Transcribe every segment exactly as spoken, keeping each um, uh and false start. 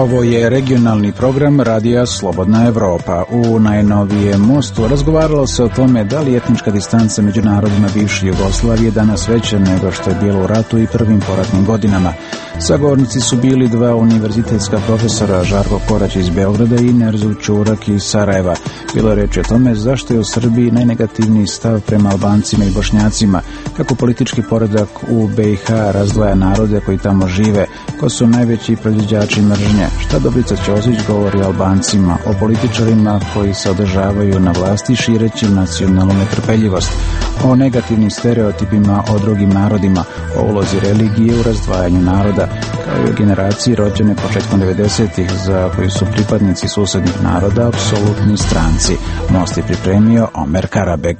Ovo je regionalni program Radija Slobodna Evropa. U najnovijem Mostu razgovaralo se o tome da li etnička distanca među narodima bivše Jugoslavije danas veća nego što je bilo u ratu i prvim poratnim godinama. Sagovornici su bili dva univerzitetska profesora, Žarko Korać iz Beograda i Nerzo Čurak iz Sarajeva. Bilo je reći o tome zašto je u Srbiji najnegativniji stav prema Albancima i Bošnjacima, kako politički poredak u B i H razdvaja narode koji tamo žive, ko su najveći proizvođači mržnje, šta Dobrica Ćosić govori Albancima, o političarima koji se održavaju na vlasti šireći nacionalnu netrpeljivost, o negativnim stereotipima o drugim narodima, o ulozi religije u razdvajanju naroda, kao i o generaciji rođene početkom devedesetih za koji su pripadnici susednih naroda apsolutni stranci. Most je pripremio Omer Karabeg.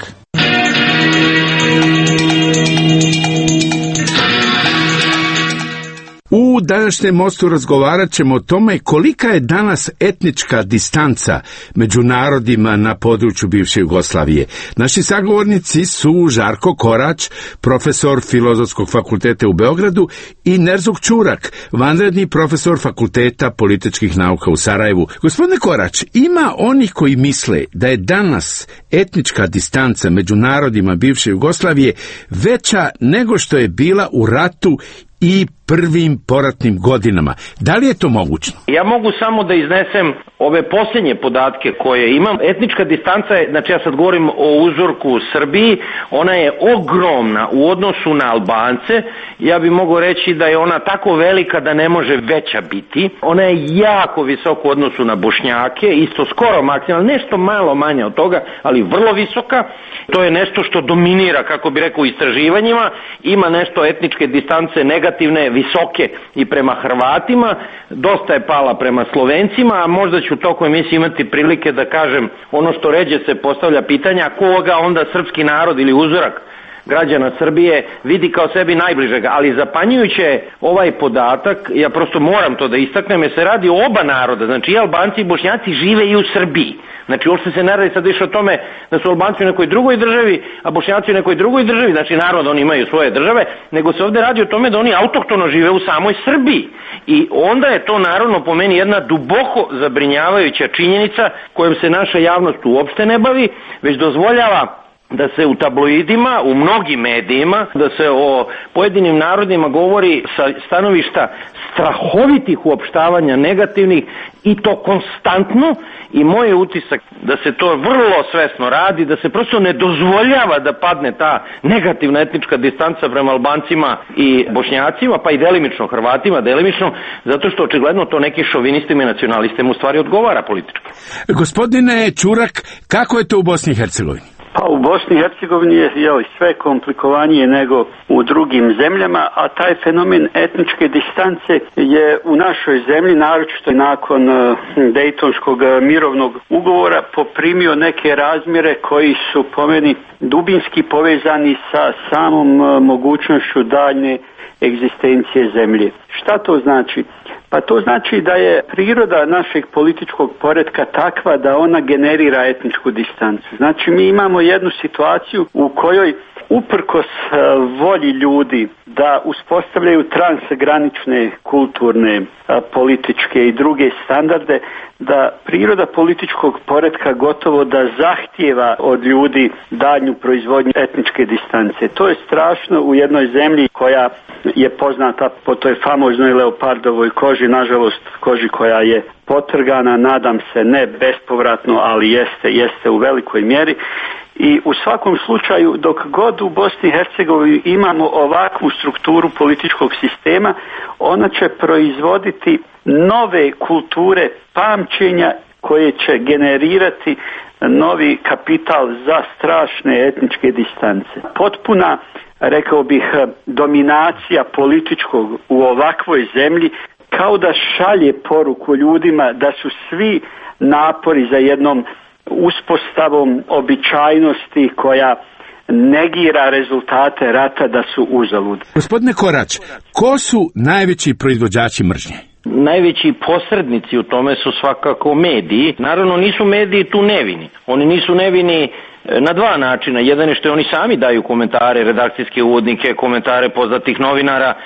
U današnjem Mostu razgovarat ćemo o tome kolika je danas etnička distanca među narodima na području bivše Jugoslavije. Naši sagovornici su Žarko Korać, profesor Filozofskog fakulteta u Beogradu, i Nerzo Čurak, vanredni profesor Fakulteta političkih nauka u Sarajevu. Gospodine Korać, ima onih koji misle da je danas etnička distanca među narodima bivše Jugoslavije veća nego što je bila u ratu i prvim poratnim godinama. Da li je to moguće? Ja mogu samo da iznesem ove posljednje podatke koje imam. Etnička distanca je, znači ja sad govorim o uzorku u Srbiji, ona je ogromna u odnosu na Albance. Ja bih mogao reći da je ona tako velika da ne može veća biti. Ona je jako visoka u odnosu na Bošnjake, isto skoro maksimalno, nešto malo manje od toga, ali vrlo visoka. To je nešto što dominira, kako bi rekao, u istraživanjima. Ima nešto etničke distance negativne, visoke i prema Hrvatima, dosta je pala prema Slovencima, a možda ću tokom emisije imati prilike da kažem ono što ređe se postavlja pitanja, koga onda srpski narod ili uzorak građana Srbije vidi kao sebi najbližega, ali zapanjujuće je ovaj podatak, ja prosto moram to da istaknem, jer se radi o oba naroda, znači i Albanci i Bošnjaci žive i u Srbiji. Znači uopšte se ne radi sad više o tome da su Albanci u nekoj drugoj državi, a Bošnjaci u nekoj drugoj državi, znači narod oni imaju svoje države, nego se ovdje radi o tome da oni autohtono žive u samoj Srbiji. I onda je to naravno po meni jedna duboko zabrinjavajuća činjenica kojom se naša javnost uopšte ne bavi, već dozvoljava da se u tabloidima, u mnogim medijima, da se o pojedinim narodima govori sa stanovišta strahovitih uopštavanja negativnih i to konstantno, i moj je utisak da se to vrlo svesno radi, da se prosto ne dozvoljava da padne ta negativna etnička distanca prema Albancima i Bošnjacima, pa i delimično Hrvatima, delimično, zato što očigledno to neki šovinistima i nacionalistima u stvari odgovara politički. Gospodine Čurak, kako je to u Bosni i Hercegovini? Pa u Bosni i Hercegovini je jeli, sve komplikovanije nego u drugim zemljama, a taj fenomen etničke distance je u našoj zemlji, naročito nakon uh, Dejtonskog mirovnog ugovora, poprimio neke razmjere koji su po meni dubinski povezani sa samom uh, mogućnošću daljne egzistencije zemlje. Šta to znači? Pa to znači da je priroda našeg političkog poretka takva da ona generira etničku distancu. Znači mi imamo jednu situaciju u kojoj uprkos volji ljudi da uspostavljaju transgranične, kulturne, političke i druge standarde, da priroda političkog poretka gotovo da zahtijeva od ljudi daljnju proizvodnju etničke distance. To je strašno u jednoj zemlji koja je poznata po toj famoznoj leopardovoj koži, nažalost koži koja je potrgana, nadam se ne bespovratno, ali jeste, jeste u velikoj mjeri. I u svakom slučaju, dok god u Bosni i Hercegovini imamo ovakvu strukturu političkog sistema, ona će proizvoditi nove kulture pamćenja koje će generirati novi kapital za strašne etničke distance. Potpuna, rekao bih, dominacija političkog u ovakvoj zemlji kao da šalje poruku ljudima da su svi napori za jednom uspostavom običajnosti koja negira rezultate rata da su uzalud. Gospodine Korać, ko su najveći proizvođači mržnje? Najveći posrednici u tome su svakako mediji. Naravno nisu mediji tu nevini. Oni nisu nevini na dva načina. Jedan je što oni sami daju komentare, redakcijske uvodnike, komentare poznatih novinara,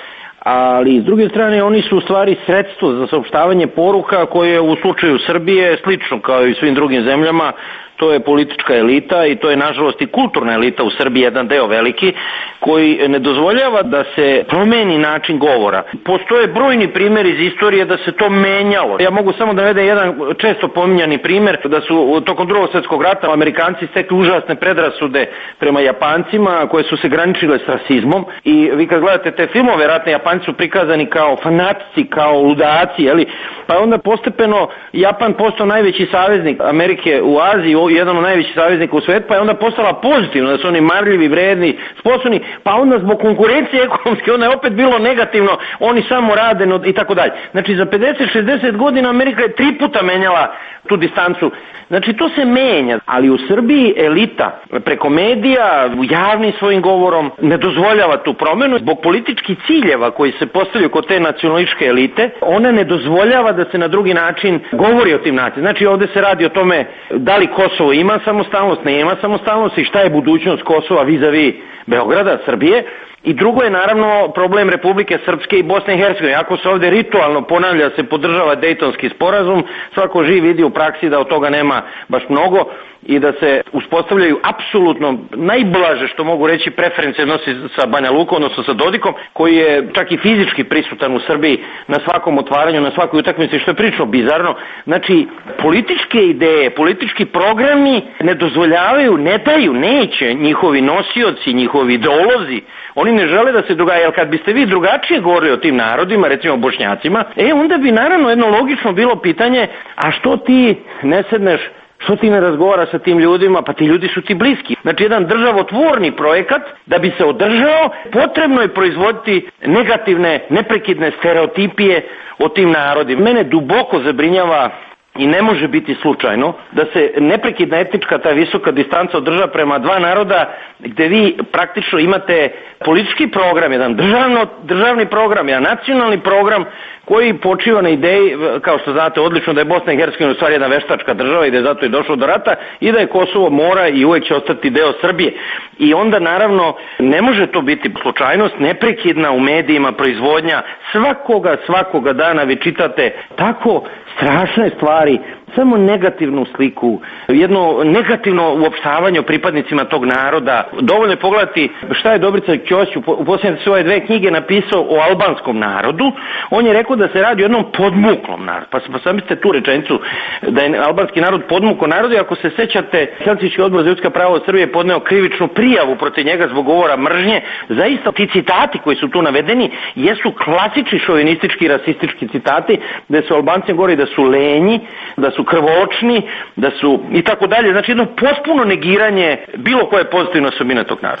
ali s druge strane oni su u stvari sredstvo za saopštavanje poruka koje u slučaju Srbije slično kao i svim drugim zemljama. To je politička elita i to je nažalost i kulturna elita u Srbiji, jedan deo veliki, koji ne dozvoljava da se promeni način govora. Postoje brojni primjeri iz istorije da se to menjalo. Ja mogu samo da navedem jedan često pominjani primjer, da su tokom Drugog svjetskog rata Amerikanci stekli užasne predrasude prema Japancima koje su se graničile s rasizmom i vi kad gledate te filmove ratne, Japanci su prikazani kao fanatici, kao ludaci, jeli? Pa onda postepeno Japan postao najveći saveznik Amerike u Aziji, jedan od najvećih saveznika u svijetu, pa je onda postala pozitivno, da su oni marljivi, vredni, sposobni, pa onda zbog konkurencije ekonomske, onda je opet bilo negativno, oni samo rade no, i tako dalje. Znači za pedeset šezdeset godina Amerika je tri puta menjala tu distancu. Znači to se menja, ali u Srbiji elita preko medija, javnim svojim govorom ne dozvoljava tu promjenu. Zbog političkih ciljeva koji se postavljaju kod te nacionalističke elite, ona ne dozvoljava da se na drugi način govori o tim nacijama. Znači ovdje se radi o tome da li Kosovo ima samostalnost, nema samostalnost i šta je budućnost Kosova vis-a-vis Beograda, Srbije. I drugo je naravno problem Republike Srpske i Bosne i Hercegovine. Ako se ovdje ritualno ponavlja, se podržava Dejtonski sporazum, svako živ vidi u praksi da od toga nema baš mnogo i da se uspostavljaju apsolutno najblaže što mogu reći preferencije odnosi sa Banja Lukom, odnosno sa Dodikom, koji je čak i fizički prisutan u Srbiji na svakom otvaranju, na svakoj utakmici, što je prilično bizarno. Znači, političke ideje, politički programi ne dozvoljavaju, ne daju, neće njihovi nosioci, njihovi ideolozi. Oni ne žele da se drugačije, jer kad biste vi drugačije govorili o tim narodima, recimo Bošnjacima, e onda bi naravno jedno logično bilo pitanje, a što ti ne sedneš, što ti ne razgovara sa tim ljudima, pa ti ljudi su ti bliski. Znači jedan državotvorni projekat, da bi se održao, potrebno je proizvoditi negativne, neprekidne stereotipije o tim narodima. Mene duboko zabrinjava i ne može biti slučajno da se neprekidna etnička, ta visoka distanca održa prema dva naroda gdje vi praktično imate politički program, jedan državno, državni program, jedan nacionalni program koji počiva na ideji, kao što znate odlično, da je Bosna i Hercegovina u stvari jedna veštačka država i da je zato i došlo do rata i da je Kosovo mora i uvijek će ostati deo Srbije. I onda naravno ne može to biti slučajnost, neprekidna u medijima proizvodnja svakoga, svakoga dana vi čitate tako strašne stvari, samo negativnu sliku, jedno negativno uopštavanje o pripadnicima tog naroda. Dovoljno je pogledati šta je Dobrica Ćosić u posljednje svoje dve knjige napisao o albanskom narodu. On je rekao da se radi o jednom podmuklom narodu. Pa, pa samislite tu rečenicu da je albanski narod podmukao narod i ako se sećate, Helsinški odbor za ljudska prava u Srbiji je podneo krivičnu prijavu protiv njega zbog govora mržnje. Zaista ti citati koji su tu navedeni jesu klasični šovinistički, rasistički citati, da su Albanci govori da su lenji, da su krvočni, da su i tako dalje. Znači jedno potpuno negiranje bilo koje pozitivne osobine tog naroda.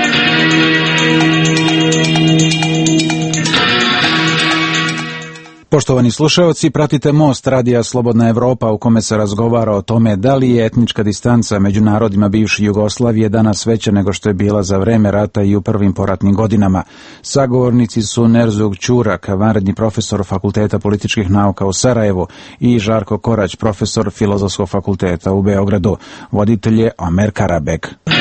Poštovani slušaoci, pratite Most radija Slobodna Evropa u kome se razgovara o tome da li je etnička distanca među narodima bivše Jugoslavije danas veća nego što je bila za vreme rata i u prvim poratnim godinama. Sagovornici su Nerzug Ćurak, vanredni profesor Fakulteta političkih nauka u Sarajevu i Žarko Korać, profesor Filozofskog fakulteta u Beogradu. Voditelj je Omer Karabek.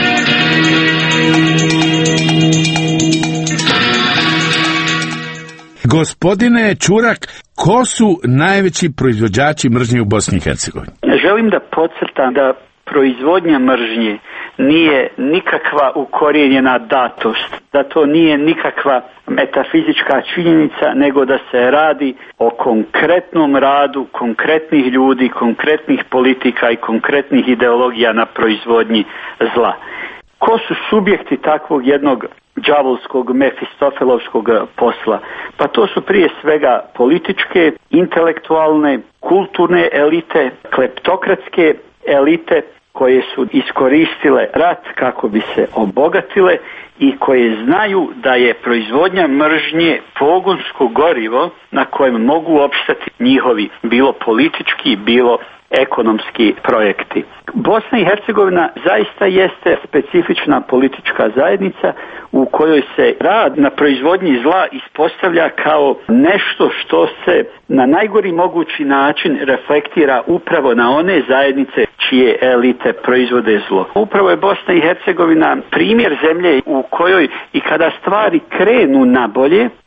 Gospodine Ćurak, ko su najveći proizvođači mržnje u Bosni i Hercegovini? Želim da podcrtam da proizvodnja mržnje nije nikakva ukorijenjena datost, da to nije nikakva metafizička činjenica, nego da se radi o konkretnom radu konkretnih ljudi, konkretnih politika i konkretnih ideologija na proizvodnji zla. Ko su subjekti takvog jednog đavolskog, mefistofelovskog posla? Pa to su prije svega političke, intelektualne, kulturne elite, kleptokratske elite koje su iskoristile rat kako bi se obogatile i koje znaju da je proizvodnja mržnje pogonsko gorivo na kojem mogu opstati njihovi bilo politički, bilo ekonomski projekti. Bosna i Hercegovina zaista jeste specifična politička zajednica u kojoj se rad na proizvodnji zla ispostavlja kao nešto što se na najgori mogući način reflektira upravo na one zajednice čije elite proizvode zlo. Upravo je Bosna i Hercegovina primjer zemlje u kojoj i kada stvari krenu na bolje,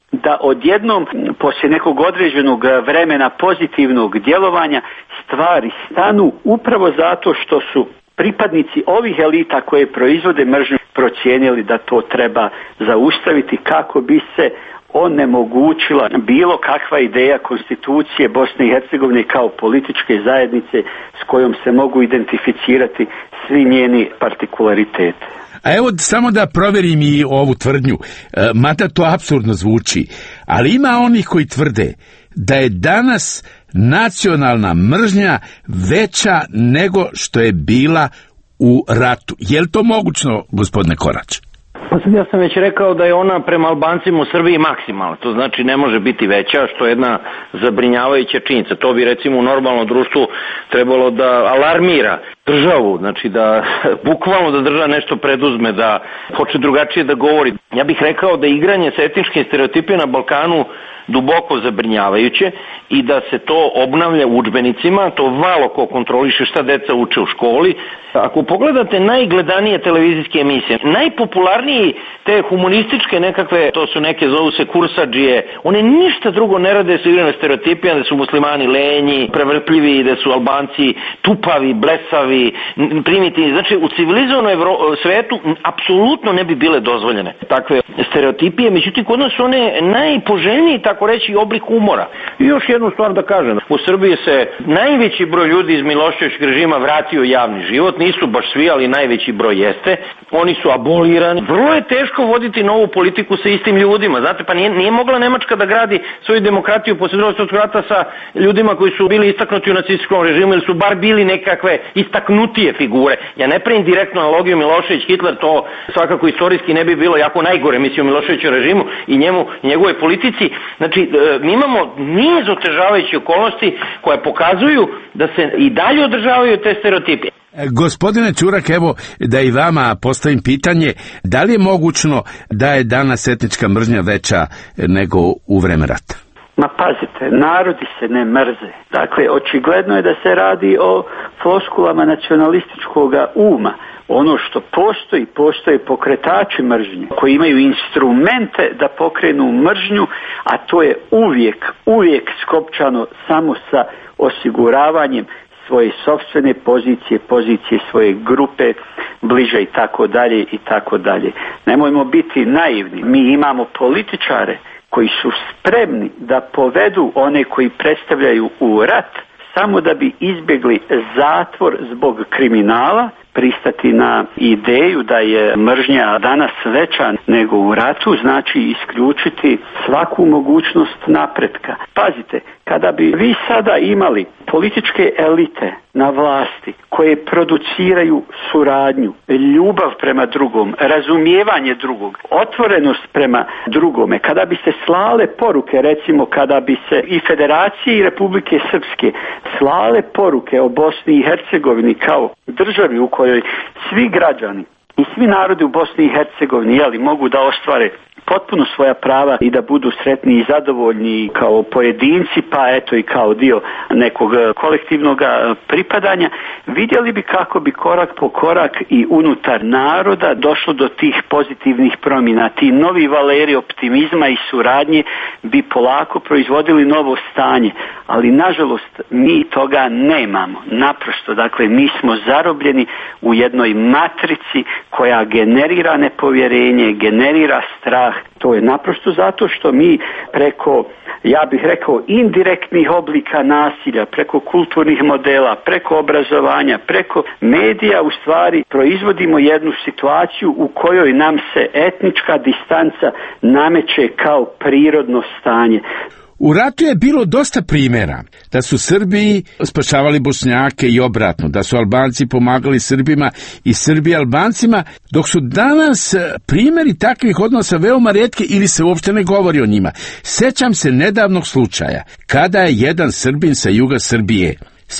da odjednom, poslije nekog određenog vremena pozitivnog djelovanja, stvari stanu upravo zato što su pripadnici ovih elita koje proizvode mržnju procijenili da to treba zaustaviti kako bi se onemogućila bilo kakva ideja konstitucije Bosne i Hercegovine kao političke zajednice s kojom se mogu identificirati svi njeni partikulariteti. A evo samo da provjerim i ovu tvrdnju, e, mada to apsurdno zvuči, ali ima onih koji tvrde da je danas nacionalna mržnja veća nego što je bila u ratu. Je li to mogućno, gospodine Korać? Pa sad ja sam već rekao da je ona prema Albancima u Srbiji maksimalna, to znači ne može biti veća, što je jedna zabrinjavajuća činjenica. To bi recimo u normalnom društvu trebalo da alarmira državu, znači da bukvalno da država nešto preduzme, da hoće drugačije da govori. Ja bih rekao da igranje sa etničkim stereotipima na Balkanu duboko zabrinjavajuće i da se to obnavlja u udžbenicima, to malo ko kontroliše šta deca uče u školi. Ako pogledate najgledanije televizijske emisije, najpopularniji te humorističke nekakve, to su neke, zovu se kursadžije, one ništa drugo ne rade, su igrane stereotipima da su muslimani lenji, prevrtljivi, da su Albanci tupavi, blesavi, primitivni. Znači u civilizovanom Evro- svetu apsolutno ne bi bile dozvoljene takve stereotipije, međutim kod nas su one najpoželjniji, tako reći, oblik humora. I još jednu stvar da kažem, u Srbiji se najveći broj ljudi iz Miloševićevog režima vratio u javni život, nisu baš svi, ali najveći broj jeste. Oni su abolirani. Vrlo je teško voditi novu politiku sa istim ljudima. Znate, pa nije, nije mogla Nemačka da gradi svoju demokratiju posle Drugog svjetskog rata sa ljudima koji su bili istaknuti u nacističkom režimu ili su bar bili nekakve istaknutije figure. Ja ne pravim direktnu analogiju Milošević, Hitler, to svakako istorijski ne bi bilo jako najgore, mislim, u Miloševićevom režimu i njemu, njegovoj politici. Znači, mi imamo niz otežavajućih okolnosti koje pokazuju da se i dalje održavaju te stereotipi. Gospodine Čurak, evo da i vama postavim pitanje, da li je mogućno da je danas etnička mržnja veća nego u vreme rata? Ma pazite, narodi se ne mrze. Dakle, očigledno je da se radi o floskulama nacionalističkog uma. Ono što postoji, postoje pokretači mržnje koji imaju instrumente da pokrenu mržnju, a to je uvijek, uvijek skopčano samo sa osiguravanjem svoje sopstvene pozicije, pozicije svoje grupe, bliže i tako dalje i tako dalje. Nemojmo biti naivni. Mi imamo političare koji su spremni da povedu one koji predstavljaju u rat samo da bi izbjegli zatvor zbog kriminala, pristati na ideju da je mržnja danas veća nego u ratu, znači isključiti svaku mogućnost napretka. Pazite, kada bi vi sada imali političke elite na vlasti koje produciraju suradnju, ljubav prema drugom, razumijevanje drugog, otvorenost prema drugome, kada bi se slale poruke, recimo kada bi se i Federacije i Republike Srpske slale poruke o Bosni i Hercegovini kao državi u kojoj svi građani i svi narodi u Bosni i Hercegovini jeli, mogu da ostvare potpuno svoja prava i da budu sretni i zadovoljni kao pojedinci, pa eto i kao dio nekog kolektivnog pripadanja, vidjeli bi kako bi korak po korak i unutar naroda došlo do tih pozitivnih promjena. Ti novi valeri optimizma i suradnje bi polako proizvodili novo stanje, ali nažalost mi toga nemamo. Naprosto, dakle, mi smo zarobljeni u jednoj matrici koja generira nepovjerenje, generira strah. To je naprosto zato što mi preko, ja bih rekao, indirektnih oblika nasilja, preko kulturnih modela, preko obrazovanja, preko medija u stvari proizvodimo jednu situaciju u kojoj nam se etnička distanca nameće kao prirodno stanje. U ratu je bilo dosta primjera da su Srbi spašavali Bošnjake i obratno, da su Albanci pomagali Srbima i Srbi Albancima, dok su danas primjeri takvih odnosa veoma rijetki ili se uopšte ne govori o njima. Sećam se nedavnog slučaja kada je jedan Srbin sa juga Srbije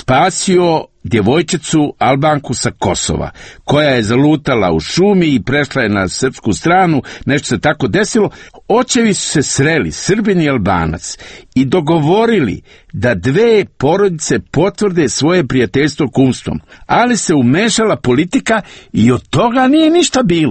spasio djevojčicu Albanku sa Kosova, koja je zalutala u šumi i prešla je na srpsku stranu, nešto se tako desilo. Očevi su se sreli, Srbin i Albanac, i dogovorili da dve porodice potvrde svoje prijateljstvo kumstvom, ali se umešala politika i od toga nije ništa bilo.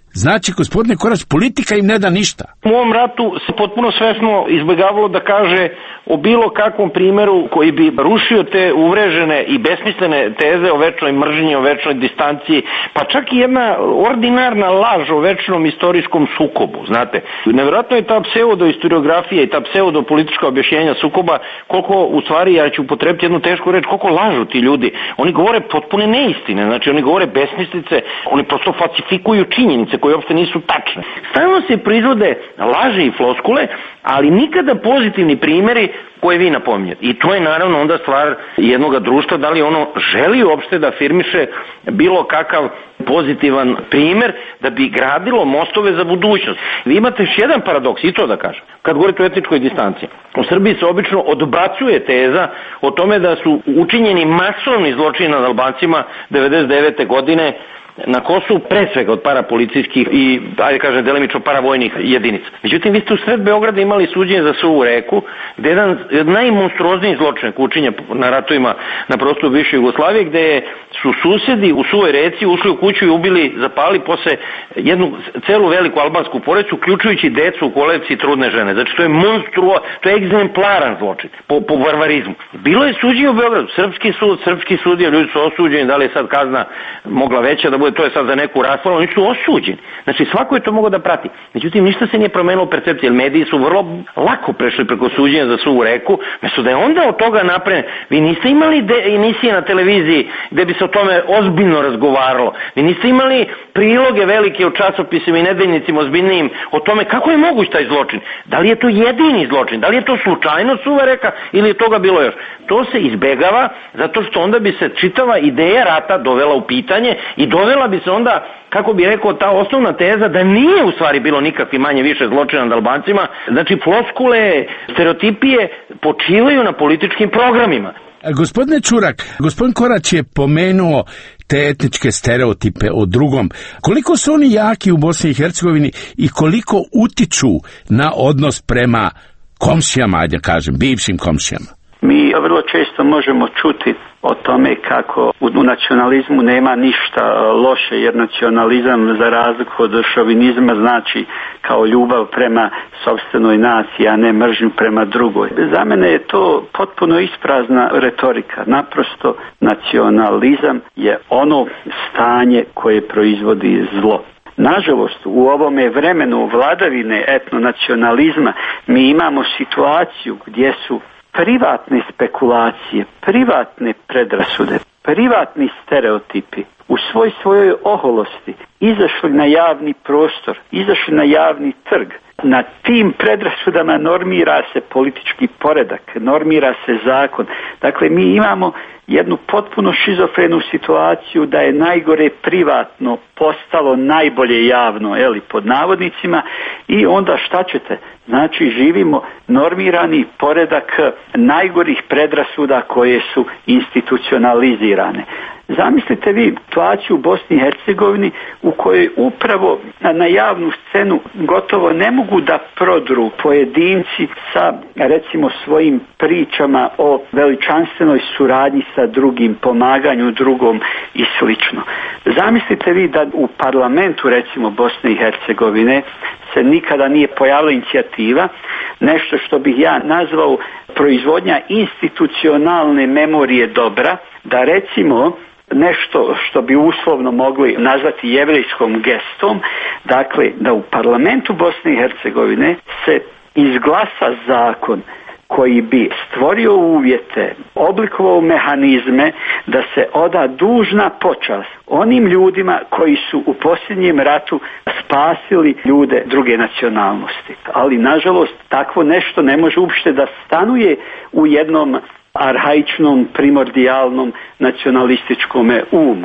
Znači, gospodine Korać, politika im ne da ništa. U ovom ratu se potpuno svesno izbjegavalo da kaže o bilo kakvom primjeru koji bi rušio te uvrežene i besmislene teze o večnoj mržnji, o večnoj distanciji, pa čak i jedna ordinarna laž o večnom istorijskom sukobu, znate. Nevjerojatno je ta pseudoistoriografija i ta pseudopolitička objašnjenja sukoba, koliko u stvari, ja ću upotrebiti jednu tešku reč, koliko lažu ti ljudi. Oni govore potpune neistine, znači oni govore besmislice, oni prosto falsifikuju činjenice koje uopšte nisu tačne. Stalno se proizvode laži i floskule, ali nikada pozitivni primjeri koje vi napominjete. I to je naravno onda stvar jednog društva, da li ono želi uopšte da afirmiše bilo kakav pozitivan primjer da bi gradilo mostove za budućnost. Vi imate još jedan paradoks, i to da kažem, kad govorite o etničkoj distanciji. U Srbiji se obično odbacuje teza o tome da su učinjeni masovni zločini nad Albancima devedeset devete godine na Kosovu, pre svega od parapolicijskih i, ajde kažem, delimično paravojnih jedinica. Međutim, vi ste u sred Beograda imali suđenje za Suvu reku, gde je jedan najmonstruozniji zločin učinjen na ratovima na prostoru bivše Jugoslavije, gde su susedi u Suvoj reci ušli u kuću i ubili, zapali posle jednu celu veliku albansku porodicu, uključujući decu u kolevci i trudne žene. Znači, to je monstruo, to je egzemplaran zločin po, po barbarizmu. Bilo je suđenje u Beogradu, srpski sud, srpski sudija, ljudi su osuđeni, da li je sad kazna mogla veća da bude, to je sad za neku raspravu, oni su osuđeni. Znači, svako je to mogao da prati. Međutim, ništa se nije promenilo u percepciji, jer mediji su vrlo lako prešli preko suđenja za Suvu reku, mesto da je onda od toga napravljen. Vi niste imali de, emisije na televiziji gde bi se o tome ozbiljno razgovaralo. Vi niste imali priloge velike u časopisima i nedeljnicima ozbiljnijim o tome kako je moguć taj zločin. Da li je to jedini zločin? Da li je to slučajno Suva reka ili je toga bilo još? To se izbegava zato što onda bi se čitava ideja rata dovela u pitanje i dovela bi se onda, kako bi rekao, ta osnovna teza da nije u stvari bilo nikakvi manje više zločina nad Albancima. Znači, floskule, stereotipije počivaju na političkim programima. Gospodine Čurak, gospodin Korać je pomenuo te etničke stereotipe o drugom. Koliko su oni jaki u Bosni i Hercegovini i koliko utiču na odnos prema komšijama, ajde kažem, bivšim komšijama? Mi vrlo često možemo čuti o tome kako u nacionalizmu nema ništa loše, jer nacionalizam za razliku od šovinizma znači kao ljubav prema sopstvenoj naciji, a ne mržnju prema drugoj. Za mene je to potpuno isprazna retorika. Naprosto nacionalizam je ono stanje koje proizvodi zlo. Nažalost, u ovome vremenu vladavine etnonacionalizma mi imamo situaciju gdje su privatne spekulacije, privatne predrasude, privatni stereotipi u svoj svojoj oholosti izašli na javni prostor, izašli na javni trg. Na tim predrasudama normira se politički poredak, normira se zakon. Dakle, mi imamo jednu potpuno šizofrenu situaciju da je najgore privatno postalo najbolje javno, eli, pod navodnicima, i onda šta ćete? Znači, živimo normirani poredak najgorih predrasuda koje su institucionalizirane. Zamislite vi situaciju u Bosni i Hercegovini u kojoj upravo na javnu scenu gotovo ne mogu da prodru pojedinci sa, recimo, svojim pričama o veličanstvenoj suradnji sa drugim, pomaganju drugom i slično. Zamislite vi da u parlamentu, recimo, Bosne i Hercegovine se nikada nije pojavila inicijativa, nešto što bih ja nazvao proizvodnja institucionalne memorije dobra, da recimo nešto što bi uslovno mogli nazvati jevrejskom gestom, dakle da u parlamentu Bosne i Hercegovine se izglasa zakon koji bi stvorio uvjete, oblikovao mehanizme da se oda dužna počast onim ljudima koji su u posljednjem ratu spasili ljude druge nacionalnosti. Ali, nažalost, takvo nešto ne može uopšte da stanuje u jednom arhaičnom, primordijalnom nacionalističkom umu.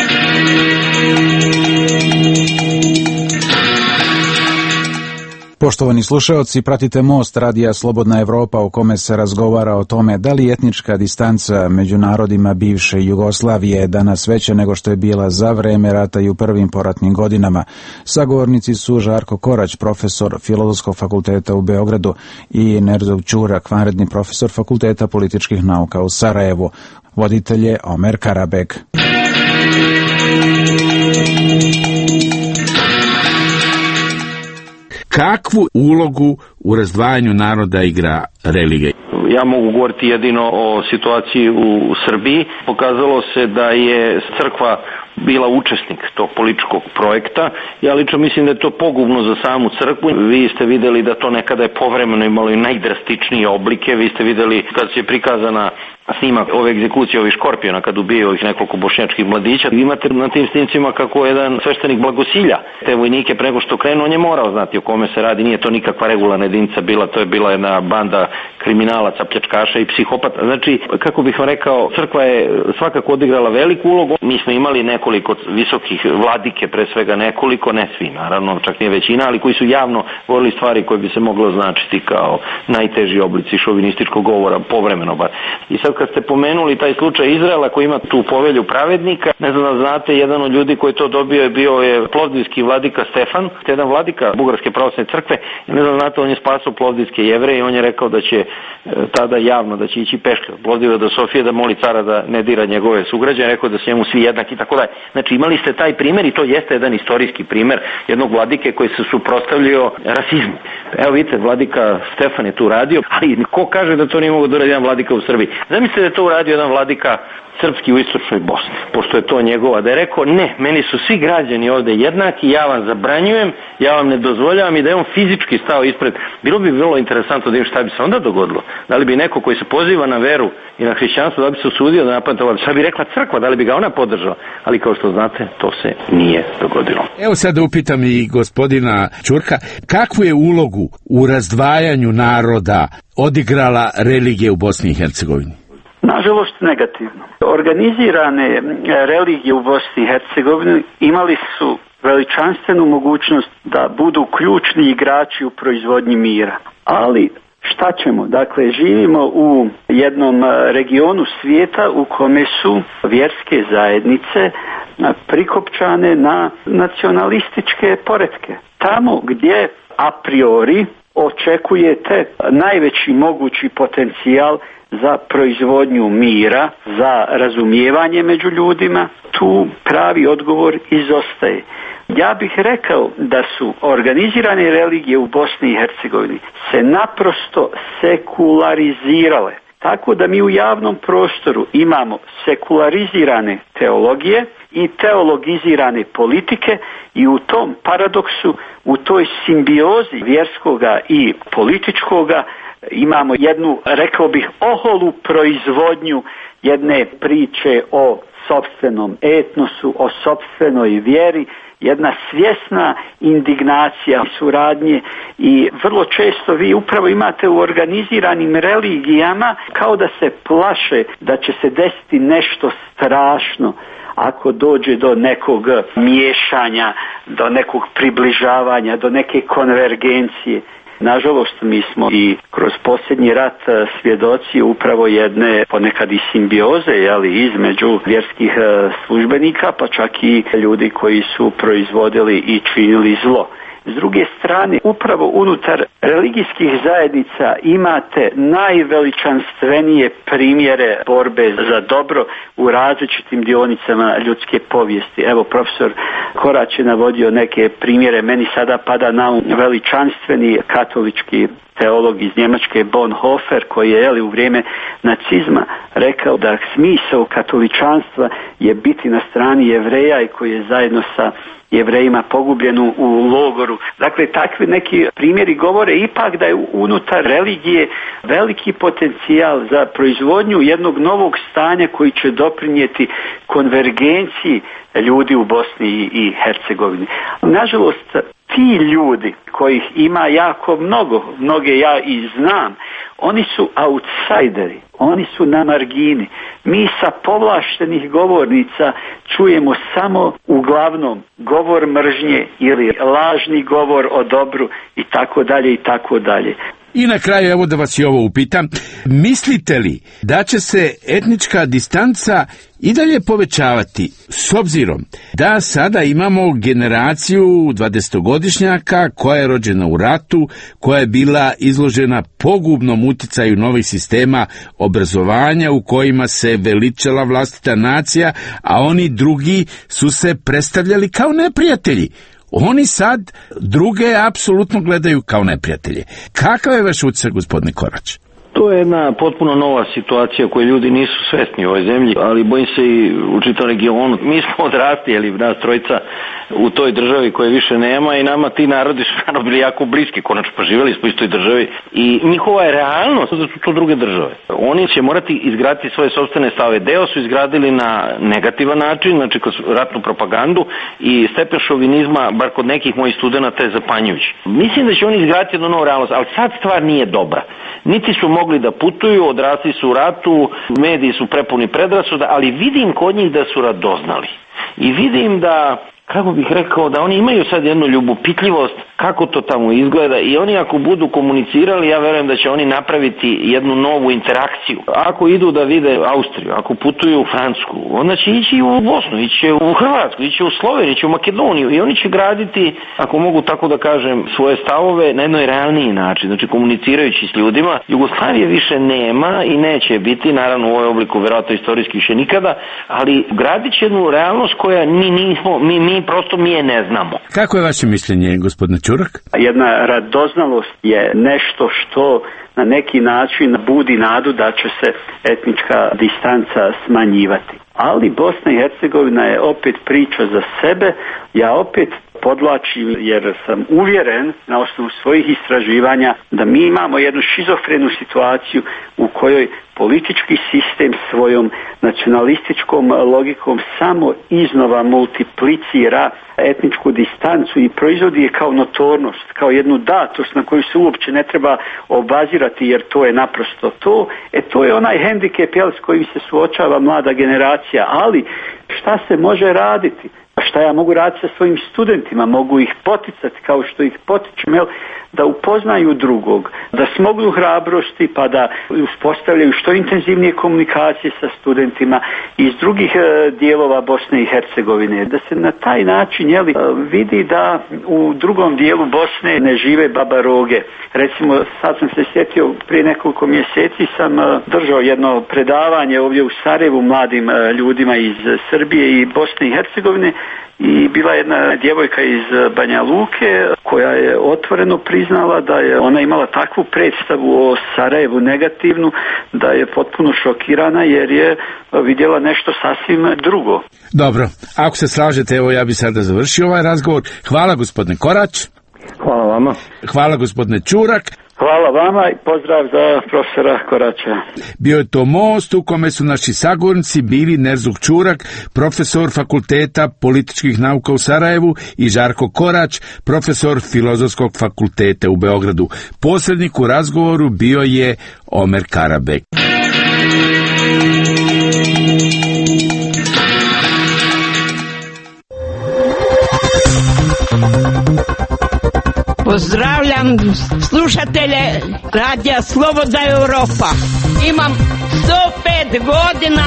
Poštovani slušaoci, pratite Most radija Slobodna Evropa u kome se razgovara o tome da li etnička distanca među narodima bivše Jugoslavije danas veća nego što je bila za vreme rata i u prvim poratnim godinama. Sagovornici su Žarko Korać, profesor Filozofskog fakulteta u Beogradu, i Nerzov Čurak, vanredni profesor Fakulteta političkih nauka u Sarajevu. Voditelj je Omer Karabek. kakvu ulogu u razdvajanju naroda igra religija? Ja mogu govoriti jedino o situaciji u Srbiji. Pokazalo se da je crkva bila učesnik tog političkog projekta. Ja lično mislim da je to pogubno za samu crkvu. Vi ste videli da to nekada je povremeno imalo i najdrastičnije oblike. Vi ste videli kad se je prikazana snimak ove egzekucije ovih škorpiona kad ubijaju ovih nekoliko bošnjačkih mladića. Imate na tim snimcima kako jedan sveštenik blagosilja te vojnike prego što krenu, on je morao znati o kome se radi. Nije to nikakva regularna jedinica bila, to je bila jedna banda kriminalaca, pljačkaša i psihopata. Znači, kako bih vam rekao, crkva je svakako odigrala veliku ulogu. Mi smo imali nekoliko visokih vladike, pre svega nekoliko, ne svi naravno, čak nije većina, ali koji su javno govorili stvari koje bi se moglo označiti kao najteži oblici šovinističkog govora, povremeno bar. I sad kad ste pomenuli taj slučaj Izraela koji ima tu povelju pravednika, ne znam da znate, jedan od ljudi koji to dobio je bio je plovdivski vladika Stefan, jedan vladika Bugarske pravoslavne crkve, i ne znam da znate, on je spasao plovdivske Jevreje i on je rekao da će e, tada javno, da će ići peške od Plovdiva do Sofije da moli cara da ne dira njegove sugrađane, rekao da su njemu svi jednaki i tako dalje. Znači imali ste taj primjer i to jeste jedan istorijski primjer jednog vladike koji se suprotstavljao rasizmu. Evo vidite, vladika Stefan je tu radio, ali ko kaže da to nije mogo da uradi jedan vladika u Srbiji? Zamislite da je to uradio jedan vladika srpski u istočnoj Bosni, pošto je to njegova, da je rekao ne, meni su svi građani ovde jednaki, ja vam zabranjujem, ja vam ne dozvoljavam, i da je on fizički stao ispred. Bilo bi vrlo interesantno da im šta bi se onda dogodilo. Da li bi neko koji se poziva na veru i na hrišćanstvo, da bi se usudio da napadne vladu, šta bi rekla crkva, da li bi ga ona podržala? Ali kao što znate, to se nije dogodilo. Evo sad da upitam i gospodina Ćurka, kakvu je ulogu u razdvajanju naroda odigrala religija u Bosni i Hercegovini? Nažalost negativno. Organizirane religije u Bosni i Hercegovini imali su veličanstvenu mogućnost da budu ključni igrači u proizvodnji mira. Ali šta ćemo? Dakle, živimo u jednom regionu svijeta u kome su vjerske zajednice prikopčane na nacionalističke poretke. Tamo gdje a priori očekujete najveći mogući potencijal za proizvodnju mira, za razumijevanje među ljudima, tu pravi odgovor izostaje. Ja bih rekao da su organizirane religije u Bosni i Hercegovini se naprosto sekularizirale. Tako da mi u javnom prostoru imamo sekularizirane teologije i teologizirane politike, i u tom paradoksu, u toj simbiozi vjerskoga i političkoga imamo jednu, rekao bih, oholu proizvodnju jedne priče o sopstvenom etnosu, o sopstvenoj vjeri, jedna svjesna indignacija suradnje, i vrlo često vi upravo imate u organiziranim religijama kao da se plaše da će se desiti nešto strašno ako dođe do nekog miješanja, do nekog približavanja, do neke konvergencije. Nažalost, mi smo i kroz posljednji rat svjedoci upravo jedne ponekad i simbioze, jeli, između vjerskih službenika, pa čak i ljudi koji su proizvodili i činili zlo. S druge strane, upravo unutar religijskih zajednica imate najveličanstvenije primjere borbe za dobro u različitim dionicama ljudske povijesti. Evo, profesor Korać je navodio neke primjere, meni sada pada na um veličanstveni katolički teolog iz Njemačke Bonhoeffer, koji je jeli, u vrijeme nacizma rekao da smisao katoličanstva je biti na strani Jevreja, i koji je zajedno sa Jevrejima pogubljenu u logoru. Dakle, takvi neki primjeri govore ipak da je unutar religije veliki potencijal za proizvodnju jednog novog stanja koji će doprinijeti konvergenciji ljudi u Bosni i Hercegovini. Nažalost, ti ljudi kojih ima jako mnogo, mnoge ja i znam, oni su outsideri, oni su na margini. Mi sa povlaštenih govornica čujemo samo uglavnom govor mržnje ili lažni govor o dobru i tako dalje i tako dalje. I na kraju, evo da vas i ovo upitam, mislite li da će se etnička distanca i dalje povećavati s obzirom da sada imamo generaciju dvadesetogodišnjaka koja je rođena u ratu, koja je bila izložena pogubnom uticaju novih sistema obrazovanja u kojima se veličala vlastita nacija, a oni drugi su se predstavljali kao neprijatelji? oni sad druge apsolutno gledaju kao neprijatelje. Kakav je vaš utisak, gospodine Korać? To je jedna potpuno nova situacija koju ljudi nisu svesni u ovoj zemlji, ali bojim se i u čitavom regionu. Mi smo odrasli, ali nas trojica u toj državi koje više nema i nama ti narodi su naravno bili jako bliski, konačno poživjeli smo u istoj državi i njihova je realnost da su to druge države. Oni će morati izgraditi svoje sopstvene stave. Deo su izgradili na negativan način, znači kroz ratnu propagandu i stepen šovinizma, bar kod nekih mojih studenata, je zapanjujući. Mislim da će oni izgraditi jednu novu realnost, ali sad stvar nije dobra. Niti su mogli da putuju, odrasli su u ratu, mediji su prepuni predrasuda, ali vidim kod njih da su radoznali. I vidim da, kako bih rekao, da oni imaju sad jednu ljubopitljivost kako to tamo izgleda i oni ako budu komunicirali, ja verujem da će oni napraviti jednu novu interakciju. Ako idu da vide Austriju, ako putuju u Francusku, onda će ići u Bosnu, ići u Hrvatsku, ići u Sloveniju, ići u Makedoniju i oni će graditi, ako mogu tako da kažem, svoje stavove na jednoj realniji način, znači komunicirajući s ljudima. Jugoslavije više nema i neće biti, naravno u ovoj obliku verovatno istorijski više nikada, ali gradit će jednu realnost koja mi nismo, mi, mi prosto mi je ne znamo. Kako je vaše mišljenje, gospodine Čurak? Jedna radoznalost je nešto što na neki način budi nadu da će se etnička distanca smanjivati. Ali Bosna i Hercegovina je opet priča za sebe. Ja opet podlačim jer sam uvjeren na osnovu svojih istraživanja da mi imamo jednu šizofrenu situaciju u kojoj politički sistem svojom nacionalističkom logikom samo iznova multiplicira etničku distancu i proizvodi je kao notornost, kao jednu datost na koju se uopće ne treba obazirati jer to je naprosto to. E to je onaj hendikep s kojim se suočava mlada generacija, ali šta se može raditi? Šta ja mogu raditi sa svojim studentima? Mogu ih poticati kao što ih potičem, jel, da upoznaju drugog, da smognu hrabrosti pa da uspostavljaju što intenzivnije komunikacije sa studentima iz drugih e, dijelova Bosne i Hercegovine. Da se na taj način jeli, vidi da u drugom dijelu Bosne ne žive babaroge. Recimo, sad sam se sjetio, prije nekoliko mjeseci sam e, držao jedno predavanje ovdje u Sarajevu mladim e, ljudima iz Srbije i Bosne i Hercegovine. I bila jedna djevojka iz Banja Luke koja je otvoreno priznala da je ona imala takvu predstavu o Sarajevu negativnu da je potpuno šokirana jer je vidjela nešto sasvim drugo. Dobro, ako se slažete, evo ja bi sada završio ovaj razgovor. Hvala gospodine Korać. Hvala vama. Hvala gospodine Čurak. Hvala vama i pozdrav za profesora Koraća. Bio je to most u kome su naši sagovornici bili Nerzuk Čurak, profesor Fakulteta političkih nauka u Sarajevu, i Žarko Korać, profesor Filozofskog fakulteta u Beogradu. Posrednik u razgovoru bio je Omer Karabek. Pozdravljam slušatelje Radija Slobodna Evropa. Imam sto pet godina.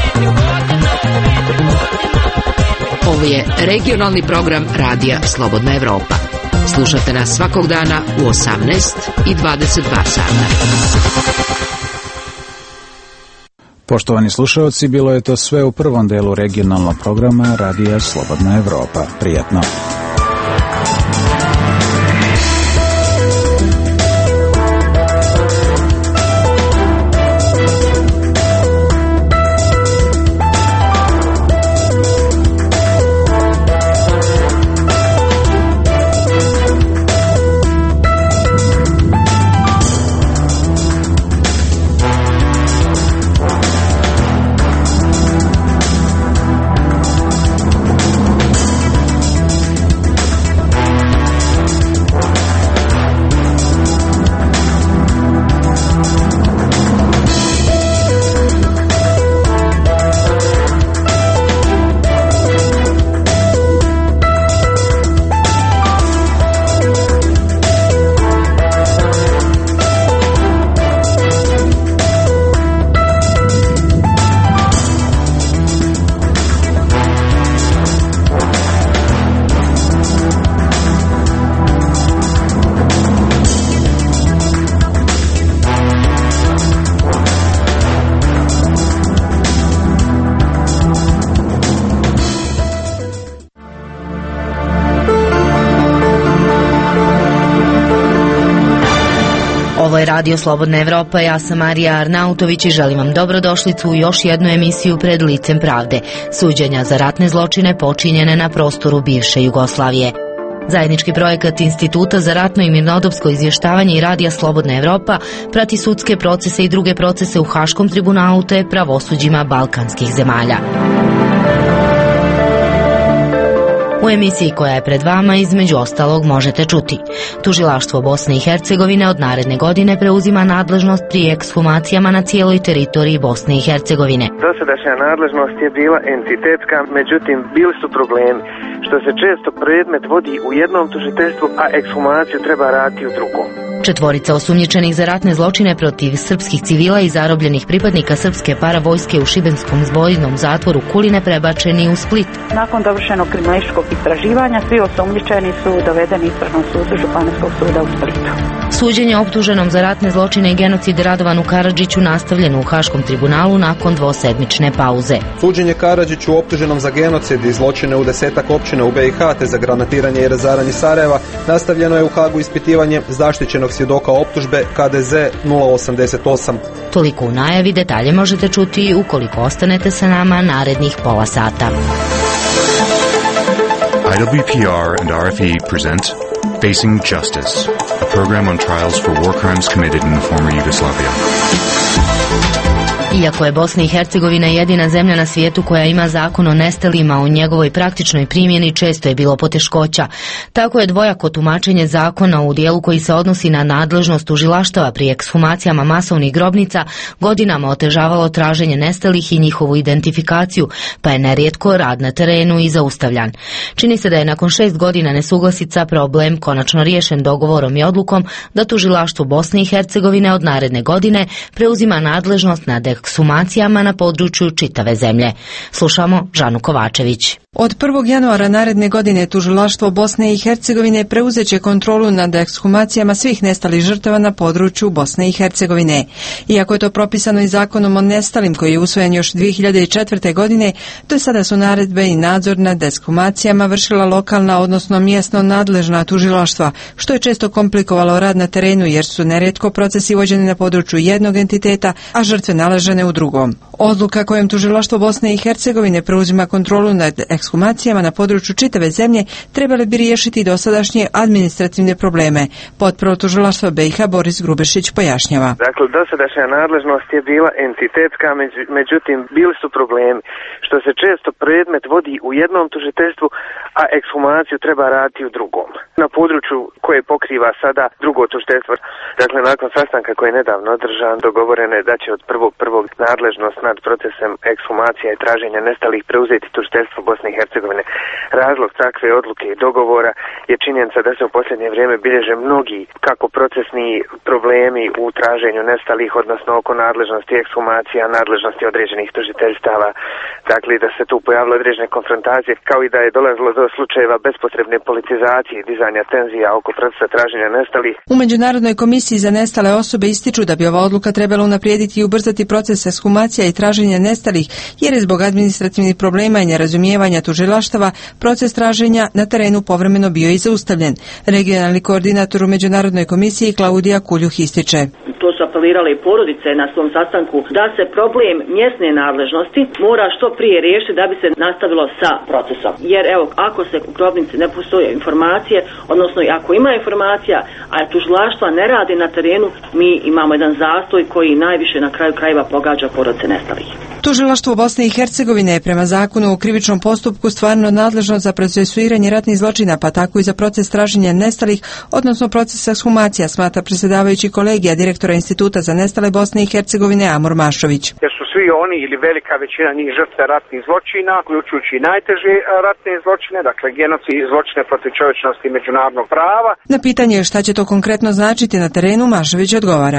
Ovo je regionalni program Radija Slobodna Evropa. Slušate nas svakog dana u osamnaest i dvadeset dva sata. Poštovani slušalci, bilo je to sve u prvom delu regionalnog programa Radija Slobodna Evropa. Prijatno. Ovo je Radio Slobodna Evropa, ja sam Marija Arnautović i želim vam dobrodošlicu u još jednu emisiju Pred licem pravde, suđenja za ratne zločine počinjene na prostoru bivše Jugoslavije. Zajednički projekat Instituta za ratno i mirnodopsko izvještavanje i Radija Slobodna Evropa prati sudske procese i druge procese u Haškom tribunalu te pravosuđima balkanskih zemalja. U emisiji koja je pred vama između ostalog možete čuti: Tužilaštvo Bosne i Hercegovine od naredne godine preuzima nadležnost pri ekshumacijama na cijeloj teritoriji Bosne i Hercegovine. Dosadašnja nadležnost je bila entitetska, međutim bili su problemi što se često predmet vodi u jednom tužiteljstvu, a ekshumaciju treba raditi u drugom. Četvorica osumnjičenih za ratne zločine protiv srpskih civila i zarobljenih pripadnika srpske paravojske u šibenskom zbojnom zatvoru Kuline prebačeni u Split. Nakon dovršenog kriminalističkog istraživanja svi osumnjičeni su dovedeni istražnom sudu Županijskog suda u Splitu. Suđenje optuženom za ratne zločine i genocid Radovanu Karadžiću nastavljeno u Haškom tribunalu nakon dvosedmične pauze. Suđenje Karadžiću optuženom za genocid i zločine u desetak općina u B i H te za granatiranje i razaranje Sarajeva nastavljeno je u Hagu ispitivanje zaštićenog svjedoka optužbe K D Z nula osamdeset osam. Toliko u najavi, detalje možete čuti ukoliko ostanete sa nama narednih pola sata. I W P R and R F E present Facing Justice, a program on trials for war crimes committed in the former Yugoslavia. Iako je Bosna i Hercegovina jedina zemlja na svijetu koja ima zakon o nestalima, u njegovoj praktičnoj primjeni često je bilo poteškoća. Tako je dvojako tumačenje zakona u dijelu koji se odnosi na nadležnost tužilaštava pri ekshumacijama masovnih grobnica godinama otežavalo traženje nestalih i njihovu identifikaciju, pa je nerijetko rad na terenu i zaustavljan. Čini se da je nakon šest godina nesuglasica problem konačno riješen dogovorom i odlukom da tužilaštvo Bosne i Hercegovine od naredne godine preuzima nadležnost nad ekshumacijama na području čitave zemlje. Slušamo Žanu Kovačević. Od prvog januara naredne godine tužilaštvo Bosne i Hercegovine preuzeće kontrolu nad ekshumacijama svih nestalih žrtava na području Bosne i Hercegovine. Iako je to propisano i zakonom o nestalim koji je usvojen još dvije hiljade četvrte. godine, do sada su naredbe i nadzor nad ekshumacijama vršila lokalna, odnosno mjesno nadležna tužilaštva, što je često komplikovalo rad na terenu jer su nerijetko procesi vođeni na području jednog entiteta, a žrtve nalažene u drugom. Odluka kojom tužilaštvo Bosne i Hercegovine preuzima kontrolu nad ekshumacijama na području čitave zemlje trebali bi riješiti dosadašnje administrativne probleme. Potpravo tužilaštva B i H Boris Grubešić pojašnjava. Dakle, dosadašnja nadležnost je bila entitetska, međutim bili su problemi što se često predmet vodi u jednom tužiteljstvu, a ekshumaciju treba raditi u drugom. Na području koje pokriva sada drugo tužiteljstvo, dakle nakon sastanka koji je nedavno održan, dogovoreno je da će od prvog prvog nadležnost nad procesem ekshumacija i traženja nestalih preuzeti tužiteljstvo Bosne i Hercegovine. Razlog takve odluke i dogovora je činjenica da se u posljednje vrijeme bilježe mnogi kako procesni problemi u traženju nestalih, odnosno oko nadležnosti ekshumacija, nadležnosti određenih tužiteljstava, dakle da se tu pojavile određene konfrontacije, kao i da je dolazilo do slučajeva bespotrebne politizacije i dizanja tenzija oko procesa traženja nestalih. U Međunarodnoj komisiji za nestale osobe ističu da bi ova odluka trebala unaprijediti i ubrzati proces ekshumacija i traženja nestalih, jer je zbog administrativnih problema i nerazumijevanja tužilaštava proces traženja na terenu povremeno bio i zaustavljen. Regionalni koordinator u Međunarodnoj komisiji Klaudija Kuljuh ističe. To su apelirale i porodice na svom sastanku, da se problem mjesne nadležnosti mora što prije riješiti da bi se nastavilo sa procesom. Jer evo, ako se u grobnici ne postoje informacije, odnosno ako ima informacija, a tužilaštva ne radi na terenu, mi imamo jedan zastoj koji najviše na kraju krajeva pogađa porodice nestalih. Tužilaštvo Bosne i Hercegovine je prema zakonu o krivičnom postupku stvarno nadležno za procesuiranje ratnih zločina, pa tako i za proces traženja nestalih, odnosno proces ekshumacija, smatra predsjedavajući kolegija direktora Instituta za nestale Bosne i Hercegovine Amor Mašović. Jer su svi oni ili velika većina njih žrtve ratnih zločina, uključujući i najteže ratne zločine, dakle genocid i zločine protiv čovječnosti i međunarodnog prava. Na pitanje šta će to konkretno značiti na terenu, Mašović odgovara. Država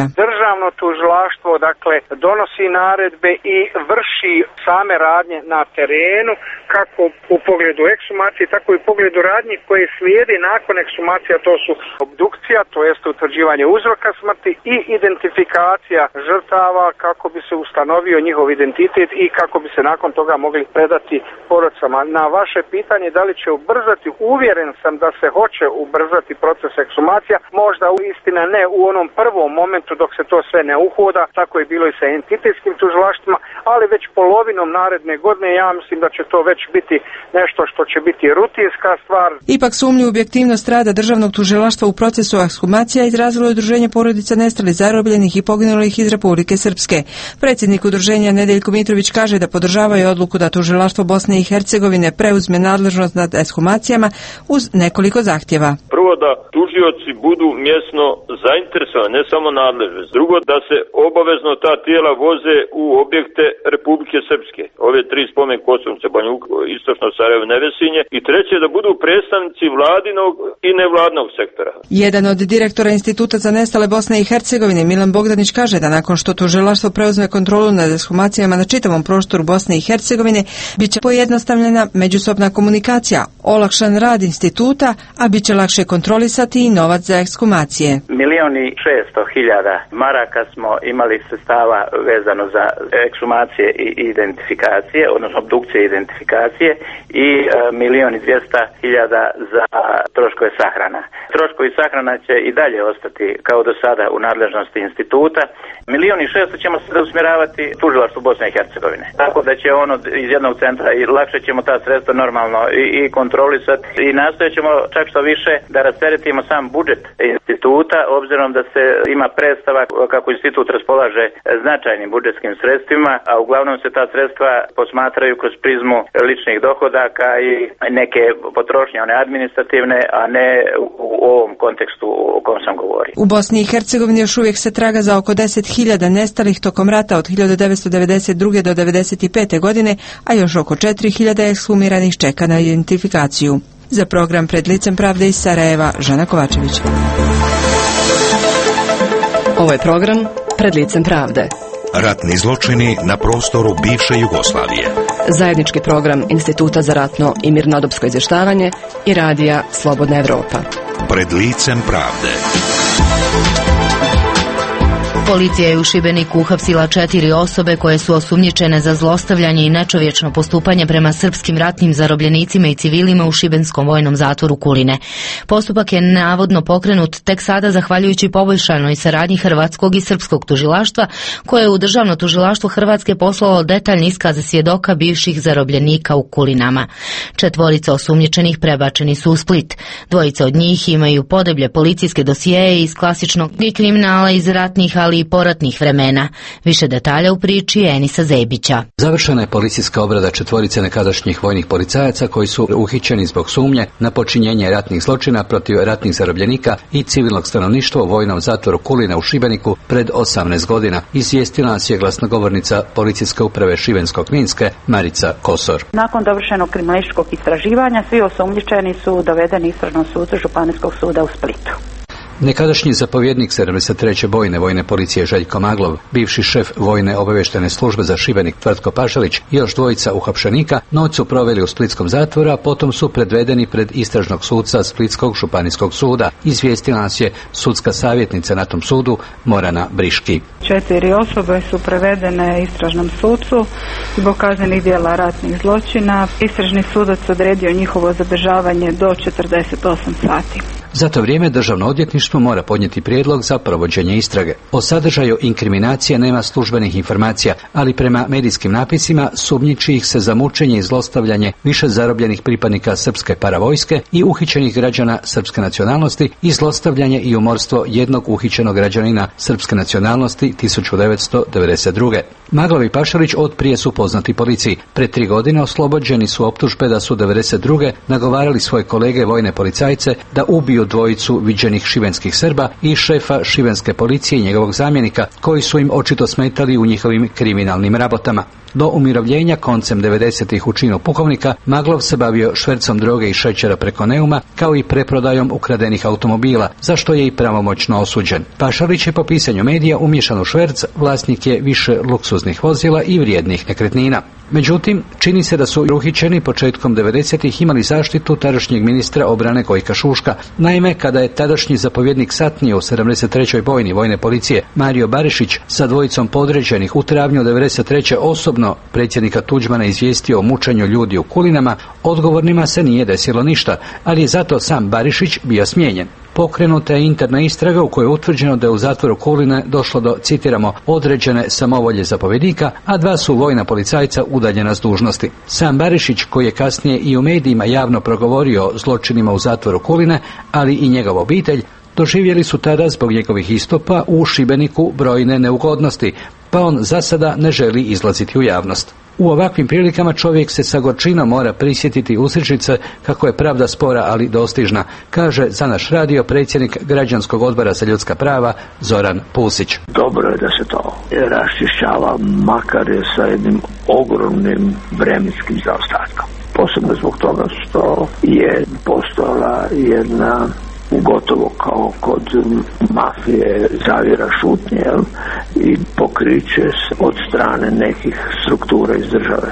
državno tužilaštvo dakle donosi naredbe i vrši same radnje na terenu, kako u pogledu ekshumacije, tako i u pogledu radnji koje slijedi nakon ekshumacija, to su obdukcija, to jest utvrđivanje uzroka smrti i identifikacija žrtava kako bi se ustanovio njihov identitet i kako bi se nakon toga mogli predati porodicama. Na vaše pitanje da li će ubrzati, uvjeren sam da se hoće ubrzati proces ekshumacija, možda istina ne u onom prvom momentu dok se to sve ne uhoda, tako je bilo i sa entitetskim tužilaštvima, ali već polovinom naredne godine ja mislim da će to već biti nešto što će biti rutinska stvar. Ipak sumnju u objektivnost rada državnog tužilaštva u procesu ekshumacija izrazilo je Udruženje porodica nestalih, zarobljenih i poginulih iz Republike Srpske. Predsjednik udruženja Nedeljko Mitrović kaže da podržavaju odluku da tužilaštvo Bosne i Hercegovine preuzme nadležnost nad ekshumacijama uz nekoliko zahtjeva. Prvo da tužioci budu mjesno zainteresovani, ne samo nadležni. Drugo da se obavezno ta tijela voze u objekte Republike Srpske. Ove tri spomen Kosovce, Banja Luka, Istočno Sarajevo, Nevesinje. I treće da budu predstavnici vladinog i nevladnog sektora. Jedan od direktora Instituta za nestale Bosne i Hercegovine, Milan Bogdanić, kaže da nakon što tužilaštvo preuzme kontrolu nad ekshumacijama na čitavom prostoru Bosne i Hercegovine, bit će pojednostavljena međusobna komunikacija, olakšan rad instituta, a bit će lakše kontrolisati i novac za ekshumacije. Milion i šesto hiljada maraka smo imali sredstava vezano za ekshumacije i identifikacije, odnosno obdukcije i identifikacije i e, milion i dvjesto hiljada za troškove sahrana. Troškovi sahrana će i dalje ostati kao do sada u nadležnosti instituta. Milion i šesto ćemo se usmjeravati tužilaštvu Bosne i Hercegovine. Tako da će ono iz jednog centra i lakše ćemo ta sredstva normalno i, i kontrolisati i nastojat ćemo čak što više da rasteretimo sam budžet instituta, obzirom da se ima predstava kako institut raspolaže značajnim budžetskim sredstvima, a uglavnom se ta sredstva posmatraju kroz prizmu ličnih dohodaka i neke potrošnje, one administrativne, a ne u ovom kontekstu o kom sam govorio. U Bosni i Hercegovini još uvijek se traga za oko deset hiljada nestalih tokom rata od hiljadu devetsto devedeset druge do devedeset pete godine, a još oko četiri hiljade ekshumiranih čeka na identifikaciju. Za program Pred licem pravde iz Sarajeva, Žana Kovačević. Ovo je program Pred licem pravde. Ratni zločini na prostoru bivše Jugoslavije. Zajednički program Instituta za ratno i mirnodopsko izvještavanje i radija Slobodna Evropa. Pred licem pravde. Policija je u Šibeniku uhapsila četiri osobe koje su osumnjičene za zlostavljanje i nečovječno postupanje prema srpskim ratnim zarobljenicima i civilima u šibenskom vojnom zatvoru Kuline. Postupak je navodno pokrenut tek sada zahvaljujući poboljšanoj saradnji hrvatskog i srpskog tužilaštva, koje je u Državno tužilaštvo Hrvatske poslalo detaljni iskaz svjedoka bivših zarobljenika u Kulinama. Četvorica osumnjičenih prebačeni su u Split. Dvojica od njih imaju podeblje policijske dosijeje iz klasičnog kriminala iz ratnih, ali i poratnih vremena. Više detalja u priči Enisa Zebića. Završena je policijska obrada četvorice nekadašnjih vojnih policajaca koji su uhićeni zbog sumnje na počinjenje ratnih zločina protiv ratnih zarobljenika i civilnog stanovništva u vojnom zatvoru Kulina u Šibeniku pred osamnaest godina, izvijestila nas je glasnogovornica Policijske uprave Šibensko-kninske Marica Kosor. Nakon dovršenog kriminalističkog istraživanja svi osumnjičeni su dovedeni istražnom sudu Županijskog suda u Splitu. Nekadašnji zapovjednik sedamdeset treće bojne vojne policije Željko Maglov, bivši šef vojne obavještajne službe za Šibenik Tvrtko Pašalić i još dvojica uhapšenika noć su proveli u splitskom zatvoru, a potom su predvedeni pred istražnog suca Splitskog županijskog suda. Izvijestila nas je sudska savjetnica na tom sudu Morana Briški. Četiri osobe su prevedene istražnom sucu zbog kaznenih djela ratnih zločina. Istražni sudac odredio njihovo zadržavanje do četrdeset osam sati. Za to vrijeme Državno odvjetništvo mora podnijeti prijedlog za provođenje istrage. O sadržaju inkriminacije nema službenih informacija, ali prema medijskim napisima sumnjiči ih se za mučenje i zlostavljanje više zarobljenih pripadnika srpske paravojske i uhićenih građana srpske nacionalnosti i zlostavljanje i umorstvo jednog uhićenog građanina srpske nacionalnosti tisuću devetsto devedeset druge. Maglov i Pašalić od prije su poznati policiji. Pred tri godine oslobođeni su optužbe da su devedeset druge nagovarali svoje kolege vojne policajce da ubiju procesuiraju dvojicu viđenih šibenskih Srba i šefa šibenske policije i njegovog zamjenika, koji su im očito smetali u njihovim kriminalnim rabotama. Do umirovljenja koncem devedesetih u činu pukovnika Maglov se bavio švercom droge i šećera preko Neuma, kao i preprodajom ukradenih automobila, za što je i pravomoćno osuđen. Pašalić je po pisanju medija umiješan u šverc, vlasnik je više luksuznih vozila i vrijednih nekretnina. Međutim, čini se da su uhićeni početkom devedesetih imali zaštitu tadašnjeg ministra obrane Gojka Šuška. Naime, kada je tadašnji zapovjednik satnije u sedamdeset trećoj bojni vojne policije Mario Barišić sa dvojicom podređenih u travnju devedeset treće osobno predsjednika Tuđmana izvijestio o mučenju ljudi u Kulinama, odgovornima se nije desilo ništa, ali je zato sam Barišić bio smijenjen. Pokrenuta je interna istraga u kojoj je utvrđeno da je u zatvoru Kuline došlo do, citiramo, određene samovolje zapovjednika, a dva su vojna policajca udaljena s dužnosti. Sam Barišić, koji je kasnije i u medijima javno progovorio o zločinima u zatvoru Kuline, ali i njegova obitelj, doživjeli su tada zbog njegovih istupa u Šibeniku brojne neugodnosti, pa on za sada ne želi izlaziti u javnost. U ovakvim prilikama čovjek se sa gorčinom mora prisjetiti usrećice kako je pravda spora ali dostižna, kaže za naš radio predsjednik Građanskog odbora za ljudska prava Zoran Pusić. Dobro je da se to raščišćava, makar je sa jednim ogromnim vremenskim zaostatkom. Posebno zbog toga što je postojala jedna gotovo kao kod mafije zavjera šutnje, jel? I pokriće od strane nekih struktura iz države,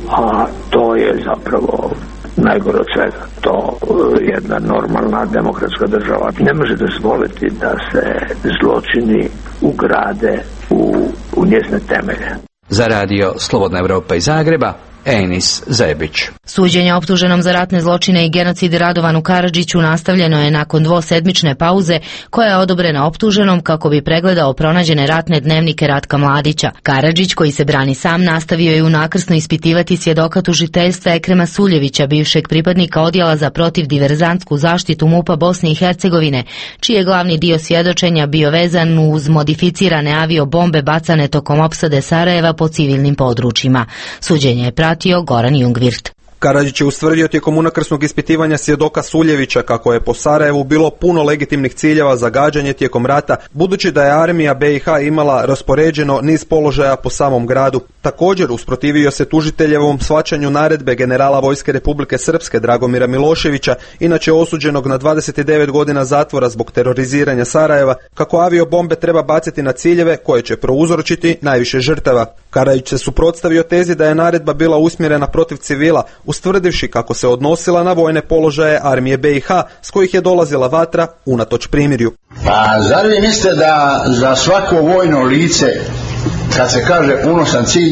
a to je zapravo najgore od svega. To jedna normalna demokratska država ne može dozvoliti da se zločini ugrade u, u njezine temelje. Za radio Slobodna Evropa iz Zagreba, Enis Zebić. Suđenje optuženom za ratne zločine i genocid Radovanu Karadžiću nastavljeno je nakon dvosedmične pauze koja je odobrena optuženom kako bi pregledao pronađene ratne dnevnike Ratka Mladića. Karadžić, koji se brani sam, nastavio je unakrsno ispitivati svjedoka tužiteljstva Ekrema Suljevića, bivšeg pripadnika odjela za protivdiverzantsku zaštitu MUP-a Bosne i Hercegovine, čiji je glavni dio svjedočenja bio vezan uz modificirane aviobombe bacane tokom opsade Sarajeva po civilnim područjima. Suđenje je pratio Goran Jungvirt. Karadžić je ustvrdio tijekom unakrsnog ispitivanja svjedoka Suljevića kako je po Sarajevu bilo puno legitimnih ciljeva za gađanje tijekom rata, budući da je armija be i ha imala raspoređeno niz položaja po samom gradu. Također usprotivio se tužiteljevom shvaćanju naredbe generala Vojske Republike Srpske Dragomira Miloševića, inače osuđenog na dvadeset devet godina zatvora zbog teroriziranja Sarajeva, kako aviobombe treba baciti na ciljeve koje će prouzročiti najviše žrtava. Karadžić se suprotstavio tezi da je naredba bila usmjerena protiv civila, ustvrdivši kako se odnosila na vojne položaje armije be i ha s kojih je dolazila vatra unatoč primirju. Pa zar vi mislite da za svako vojno lice, kad se kaže unosan cilj,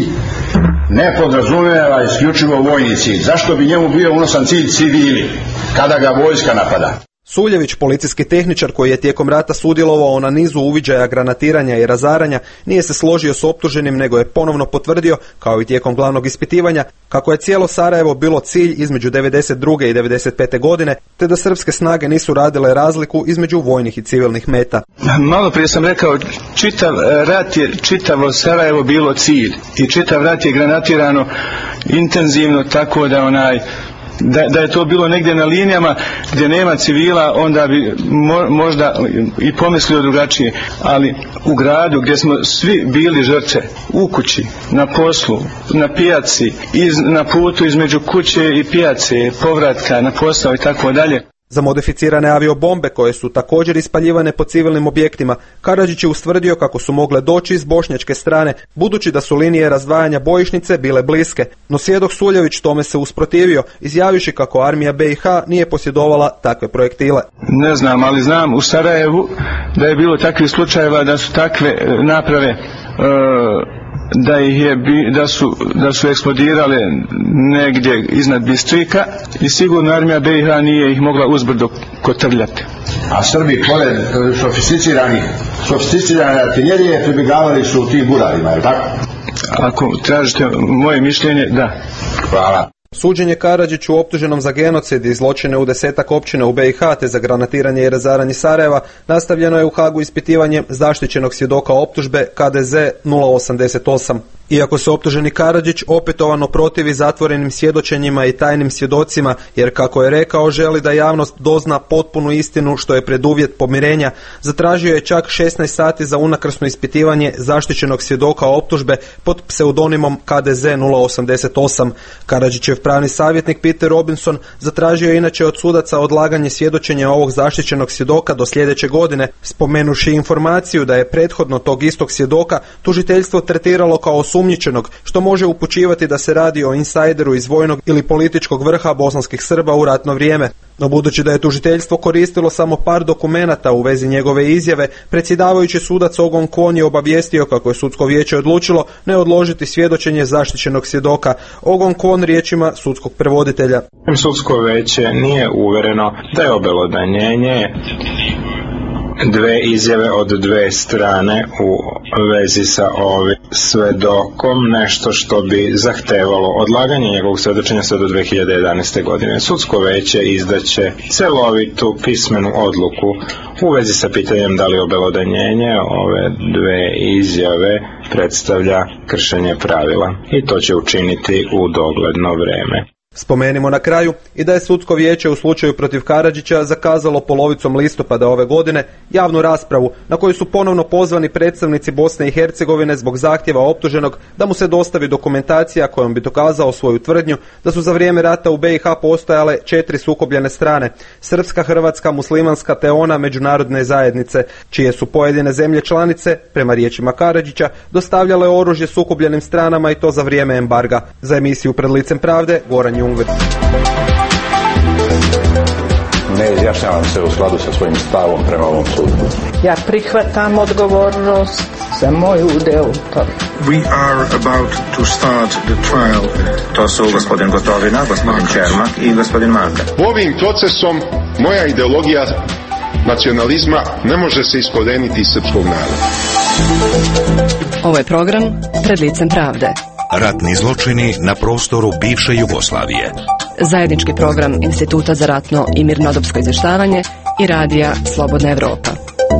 ne podrazumijeva isključivo vojni cilj? Zašto bi njemu bio unosan cilj civili kada ga vojska napada? Suljević, policijski tehničar koji je tijekom rata sudjelovao na nizu uviđaja, granatiranja i razaranja, nije se složio s optuženim, nego je ponovno potvrdio, kao i tijekom glavnog ispitivanja, kako je cijelo Sarajevo bilo cilj između devedeset druge i devedeset pete godine, te da srpske snage nisu radile razliku između vojnih i civilnih meta. Malo prije sam rekao, čitav rat je, čitavo Sarajevo bilo cilj i čitav rat je granatirano intenzivno, tako da onaj Da, da je to bilo negdje na linijama gdje nema civila, onda bi mo, možda i pomislio drugačije, ali u gradu gdje smo svi bili žrtve, u kući, na poslu, na pijaci, iz, na putu između kuće i pijace, povratka na posao i tako dalje. Za modificirane aviobombe koje su također ispaljivane po civilnim objektima, Karadžić je ustvrdio kako su mogle doći iz bošnjačke strane, budući da su linije razdvajanja bojišnice bile bliske, no svjedok Suljević tome se usprotivio, izjavivši kako armija be i ha nije posjedovala takve projektile. Ne znam, ali znam u Sarajevu da je bilo takvih slučajeva da su takve naprave uh, da ih je da su da su eksplodirale negdje iznad Bistrika i sigurno armija be i ha nije ih mogla uzbrdo kotrljati. A Srbi pored sofisticirani sofisticirane artiljerije pribjegavali su u tim buravima, je tako? Ako tražite moje mišljenje, da. Hvala. Suđenje Karadžiću optuženom za genocid i zločine u desetak općina u be i ha te za granatiranje i razaranje Sarajeva nastavljeno je u Hagu ispitivanjem zaštićenog svjedoka optužbe ka de ze nula osamdeset osam. Iako se optuženi Karadžić opetovano protivi zatvorenim svjedočenjima i tajnim svjedocima, jer kako je rekao želi da javnost dozna potpunu istinu što je preduvjet pomirenja, zatražio je čak šesnaest sati za unakrsno ispitivanje zaštićenog svjedoka optužbe pod pseudonimom K D Z nula osamdeset osam. Karadžićev pravni savjetnik Peter Robinson zatražio je inače od sudaca odlaganje svjedočenja ovog zaštićenog svjedoka do sljedeće godine, spomenuši informaciju da je prethodno tog istog svjedoka tužiteljstvo tretiralo kao osumnjičenog, što može upućivati da se radi o insajderu iz vojnog ili političkog vrha bosanskih Srba u ratno vrijeme. No budući da je tužiteljstvo koristilo samo par dokumenata u vezi njegove izjave, predsjedavajući sudac Ogon Kwon je obavijestio kako je sudsko vijeće odlučilo ne odložiti svjedočenje zaštićenog svjedoka. Ogon Kwon riječima sudskog prevoditelja. Sudsko vijeće nije uvereno da je obelodanjenje dve izjave od dve strane u vezi sa ovim svedokom nešto što bi zahtevalo odlaganje njegovog svjedočenja sve do dve hiljade jedanaeste. godine. Sudsko vijeće izdaće celovitu pismenu odluku u vezi sa pitanjem da li obelodanjenje ove dve izjave predstavlja kršenje pravila i to će učiniti u dogledno vrijeme. Spomenimo na kraju i da je sudsko vijeće u slučaju protiv Karadžića zakazalo polovicom listopada ove godine javnu raspravu na koju su ponovno pozvani predstavnici Bosne i Hercegovine zbog zahtjeva optuženog da mu se dostavi dokumentacija kojom bi dokazao svoju tvrdnju da su za vrijeme rata u B i H postojale četiri sukobljene strane, srpska, hrvatska, muslimanska te ona međunarodne zajednice, čije su pojedine zemlje članice, prema riječima Karadžića, dostavljale oružje sukobljenim stranama i to za vrijeme embarga. Za emisiju Pred licem pravde, Goran Jung. Ne izjašnjavam se u skladu sa svojim stavom prema ovom sudu. Ja prihvatam odgovornost za moju udjelu. We are about to start the trial. To su gospodin Gotovina, gospodin Čermak i gospodin Maka. Ovim procesom moja ideologija nacionalizma ne može se iskoreniti iz srpskog naroda. Ovo je program Pred licem pravde. Ratni zločini na prostoru bivše Jugoslavije. Zajednički program Instituta za ratno i mirnodopsko izvještavanje i radija Slobodna Evropa.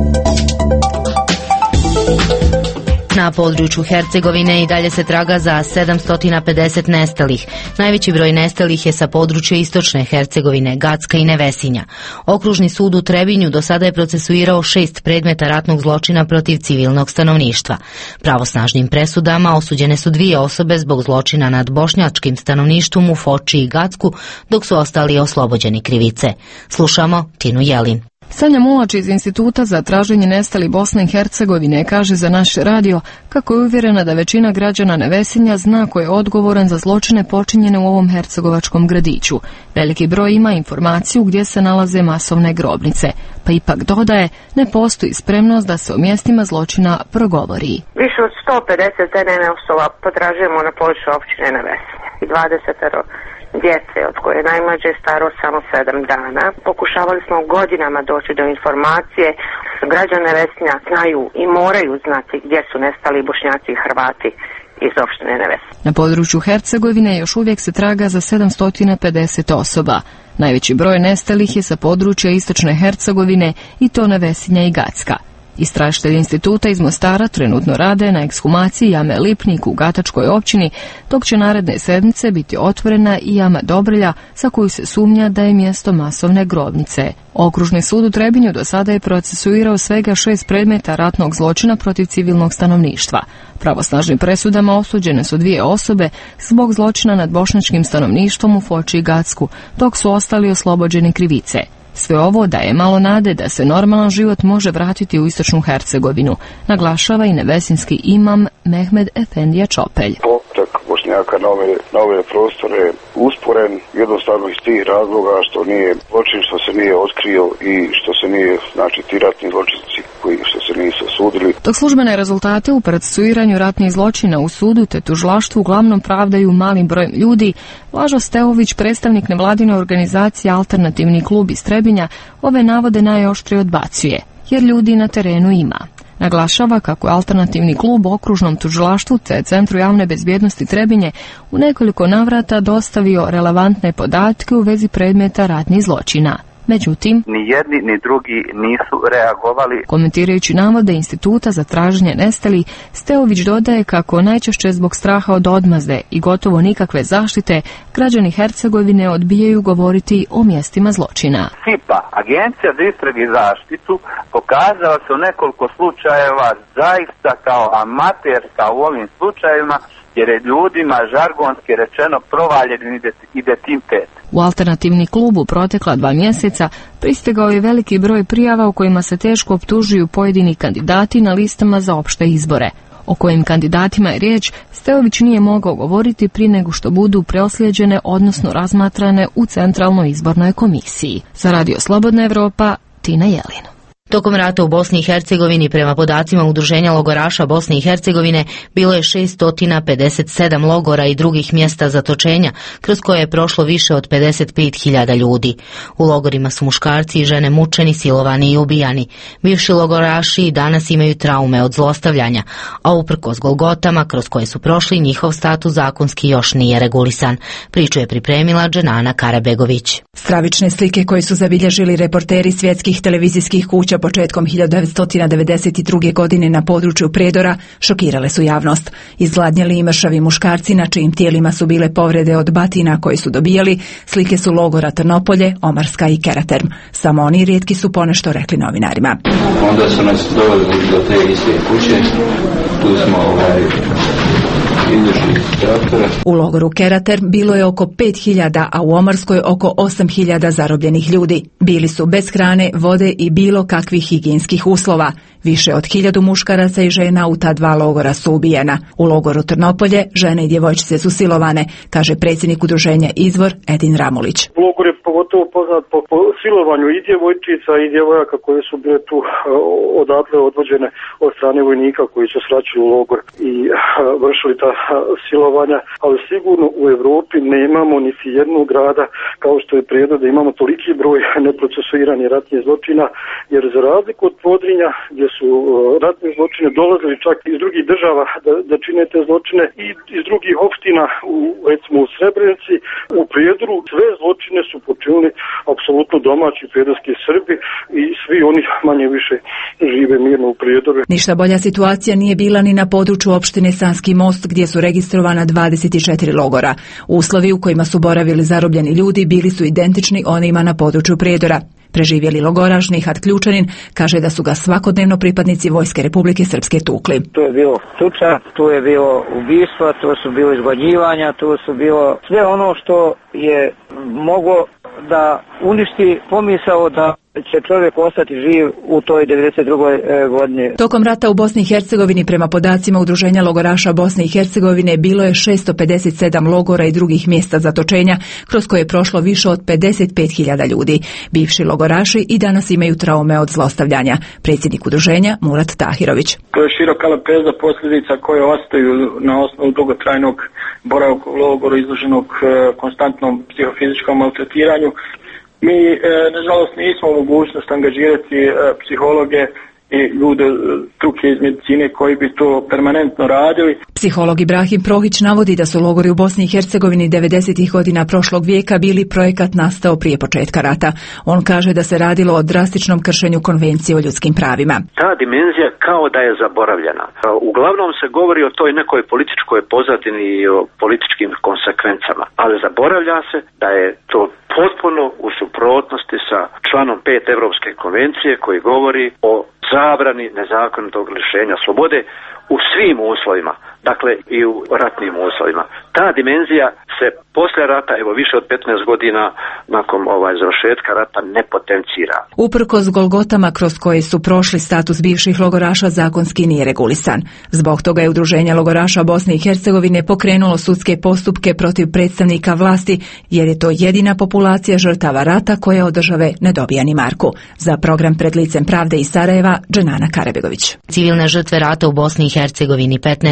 Na području Hercegovine i dalje se traga za sedamsto pedeset nestalih. Najveći broj nestalih je sa područja istočne Hercegovine, Gacka i Nevesinja. Okružni sud u Trebinju do sada je procesuirao šest predmeta ratnog zločina protiv civilnog stanovništva. Pravosnažnim presudama osuđene su dvije osobe zbog zločina nad bošnjačkim stanovništvom u Foči i Gacku, dok su ostali oslobođeni krivice. Slušamo Tinu Jelin. Sanja Mulač iz Instituta za traženje nestali Bosne i Hercegovine kaže za naš radio kako je uvjerena da većina građana Nevesinja zna ko je odgovoran za zločine počinjene u ovom hercegovačkom gradiću. Veliki broj ima informaciju gdje se nalaze masovne grobnice, pa ipak dodaje ne postoji spremnost da se o mjestima zločina progovori. Više od sto pedeset N N osoba potražujemo na području općine Nevesinja i dvadeset djece, od koje je najmlađe staro samo sedam dana. Pokušavali smo godinama doći do informacije. Građani Nevesinja znaju i moraju znati gdje su nestali Bošnjaci i Hrvati iz opštine Nevesinja. Na području Hercegovine još uvijek se traga za sedamsto pedeset osoba. Najveći broj nestalih je sa područja istočne Hercegovine i to Nevesinja i Gacka. Istražitelji instituta iz Mostara trenutno rade na ekshumaciji jame Lipnik u Gatačkoj općini, dok će naredne sedmice biti otvorena i jama Dobrelja, sa koju se sumnja da je mjesto masovne grobnice. Okružni sud u Trebinju do sada je procesuirao svega šest predmeta ratnog zločina protiv civilnog stanovništva. Pravosnažnim presudama osuđene su dvije osobe zbog zločina nad bošnjačkim stanovništvom u Foči i Gacku, dok su ostali oslobođeni krivice. Sve ovo daje malo nade da se normalan život može vratiti u istočnu Hercegovinu, naglašava i nevesinski imam Mehmed Efendija Čopelj. Povratak Bošnjaka na ove, na ove prostore usporen jednostavno iz tih razloga što nije zločin, što se nije otkrio i što se nije, znači ti ratni zločinci koji što se nisu osudili. Dok službene rezultate u procesuiranju ratnih zločina u sudu te tužilaštvu uglavnom pravdaju malim brojem ljudi, Blažo Stevović, predstavnik nevladine organizacije Alternativni klub iz Trebinja, ove navode najoštrije odbacuje, jer ljudi na terenu ima. Naglašava kako je Alternativni klub okružnom tužilaštvu te Centru javne bezbjednosti Trebinje u nekoliko navrata dostavio relevantne podatke u vezi predmeta ratnih zločina. Međutim, ni jedni ni drugi nisu reagovali. Komentirajući navode Instituta za traženje nestalih, Steović dodaje kako najčešće zbog straha od odmazde i gotovo nikakve zaštite građani Hercegovine odbijaju govoriti o mjestima zločina. S I P A, Agencija za istrage i zaštitu, pokazala se u nekoliko slučajeva zaista kao amaterska u ovim slučajevima, jer je ljudima žargonski rečeno provaljen identitet. U alternativni klub u protekla dva mjeseca pristigao je veliki broj prijava u kojima se teško optužuju pojedini kandidati na listama za opšte izbore. O kojim kandidatima je riječ, Steović nije mogao govoriti prije nego što budu preosljeđene, odnosno razmatrane u Centralnoj izbornoj komisiji. Za Radio Slobodna Evropa, Tina Jelin. Tokom rata u Bosni i Hercegovini, prema podacima Udruženja logoraša Bosne i Hercegovine, bilo je šesto pedeset sedam logora i drugih mjesta zatočenja, kroz koje je prošlo više od pedeset pet hiljada ljudi. U logorima su muškarci i žene mučeni, silovani i ubijani. Bivši logoraši i danas imaju traume od zlostavljanja, a uprkos golgotama kroz koje su prošli, njihov status zakonski još nije regulisan. Priču je pripremila Dženana Karabegović. Stravične slike koje su zabilježili reporteri svjetskih televizijskih kuća početkom hiljadu devetsto devedeset druge. godine na području Prijedora šokirale su javnost. Izgladnjeli i mršavi muškarci na čijim tijelima su bile povrede od batina koje su dobijali, slike su logora Trnopolje, Omarska i Keraterm. Samo oni rijetki su ponešto rekli novinarima. Onda su nas doveli do te iste kuće, tu smo ovaj... U logoru Keraterm bilo je oko pet hiljada, a u Omarskoj oko osam hiljada zarobljenih ljudi. Bili su bez hrane, vode i bilo kakvih higijenskih uslova. Više od hiljadu muškaraca i žena u ta dva logora su ubijena. U logoru Trnopolje žene i djevojčice su silovane, kaže predsjednik udruženja Izvor Edin Ramulić. Logor je pogotovo poznat po, po silovanju i djevojčica i djevojaka koje su bile tu odatle odvođene od strane vojnika koji su sraćili u logor i vršili ta silovanja, ali sigurno u Europi nemamo niti jednog grada kao što je Prijedor da imamo toliki broj neprocesuiranih ratnih zločina, jer za razliku od Podrinja gdje su ratni zločine dolazili čak iz drugih država da, da čine te zločine i iz drugih opština, u, recimo u Srebrenici, u Prijedoru sve zločine su počinili apsolutno domaći prijedorski Srbi i svi oni manje više žive mirno u Prijedoru. Ništa bolja situacija nije bila ni na području opštine Sanski Most gdje su registrovana dvadeset četiri logora. Uslovi u kojima su boravili zarobljeni ljudi bili su identični onima na području Prijedora. Preživjeli logoraš Nihat Ključanin kaže da su ga svakodnevno pripadnici Vojske Republike Srpske tukli. Tu je bilo tuča, tu je bilo ubistva, tu su bilo izgladnjivanja, tu su bilo sve ono što je moglo da uništi pomisao da će čovjek ostati živ u toj devedeset drugoj godini. Tokom rata u Bosni i Hercegovini prema podacima Udruženja logoraša Bosne i Hercegovine bilo je šesto pedeset sedam logora i drugih mjesta zatočenja kroz koje je prošlo više od pedeset pet hiljada ljudi. Bivši logoraši i danas imaju traume od zlostavljanja. Predsjednik udruženja Murat Tahirović. To je široka lepeza posljedica koje ostaju na osnovu dugotrajnog boravka u logoru izloženog konstantnom psihofizičkom maltretiranju. Mi, e, nažalost, nismo u mogućnost angažirati e, psihologe i ljude struke iz medicine koji bi to permanentno radili. Psiholog Ibrahim Prohić navodi da su logori u Bosni i Hercegovini devedesetih godina prošlog vijeka bili projekat nastao prije početka rata. On kaže da se radilo o drastičnom kršenju konvencije o ljudskim pravima. Ta dimenzija kao da je zaboravljena. Uglavnom se govori o toj nekoj političkoj pozadini i o političkim konsekvencama, ali zaboravlja se da je to potpuno u suprotnosti sa članom pet Europske konvencije koji govori o zabrani nezakonitog lišenja slobode u svim uslovima, dakle i u ratnim uslovima. Ta dimenzija se poslije rata, evo više od petnaest godina nakon ovaj završetka rata, ne potencira. Uprkos golgotama kroz koje su prošli, status bivših logoraša zakonski nije regulisan. Zbog toga je Udruženje logoraša Bosne i Hercegovine pokrenulo sudske postupke protiv predstavnika vlasti, jer je to jedina populacija žrtava rata koja od države ne dobija ni marku. Za program Pred licem pravde iz Sarajeva, Dženana Karabegović. Civilne žrtve rata u Bosni i Hercegovini petnaest godina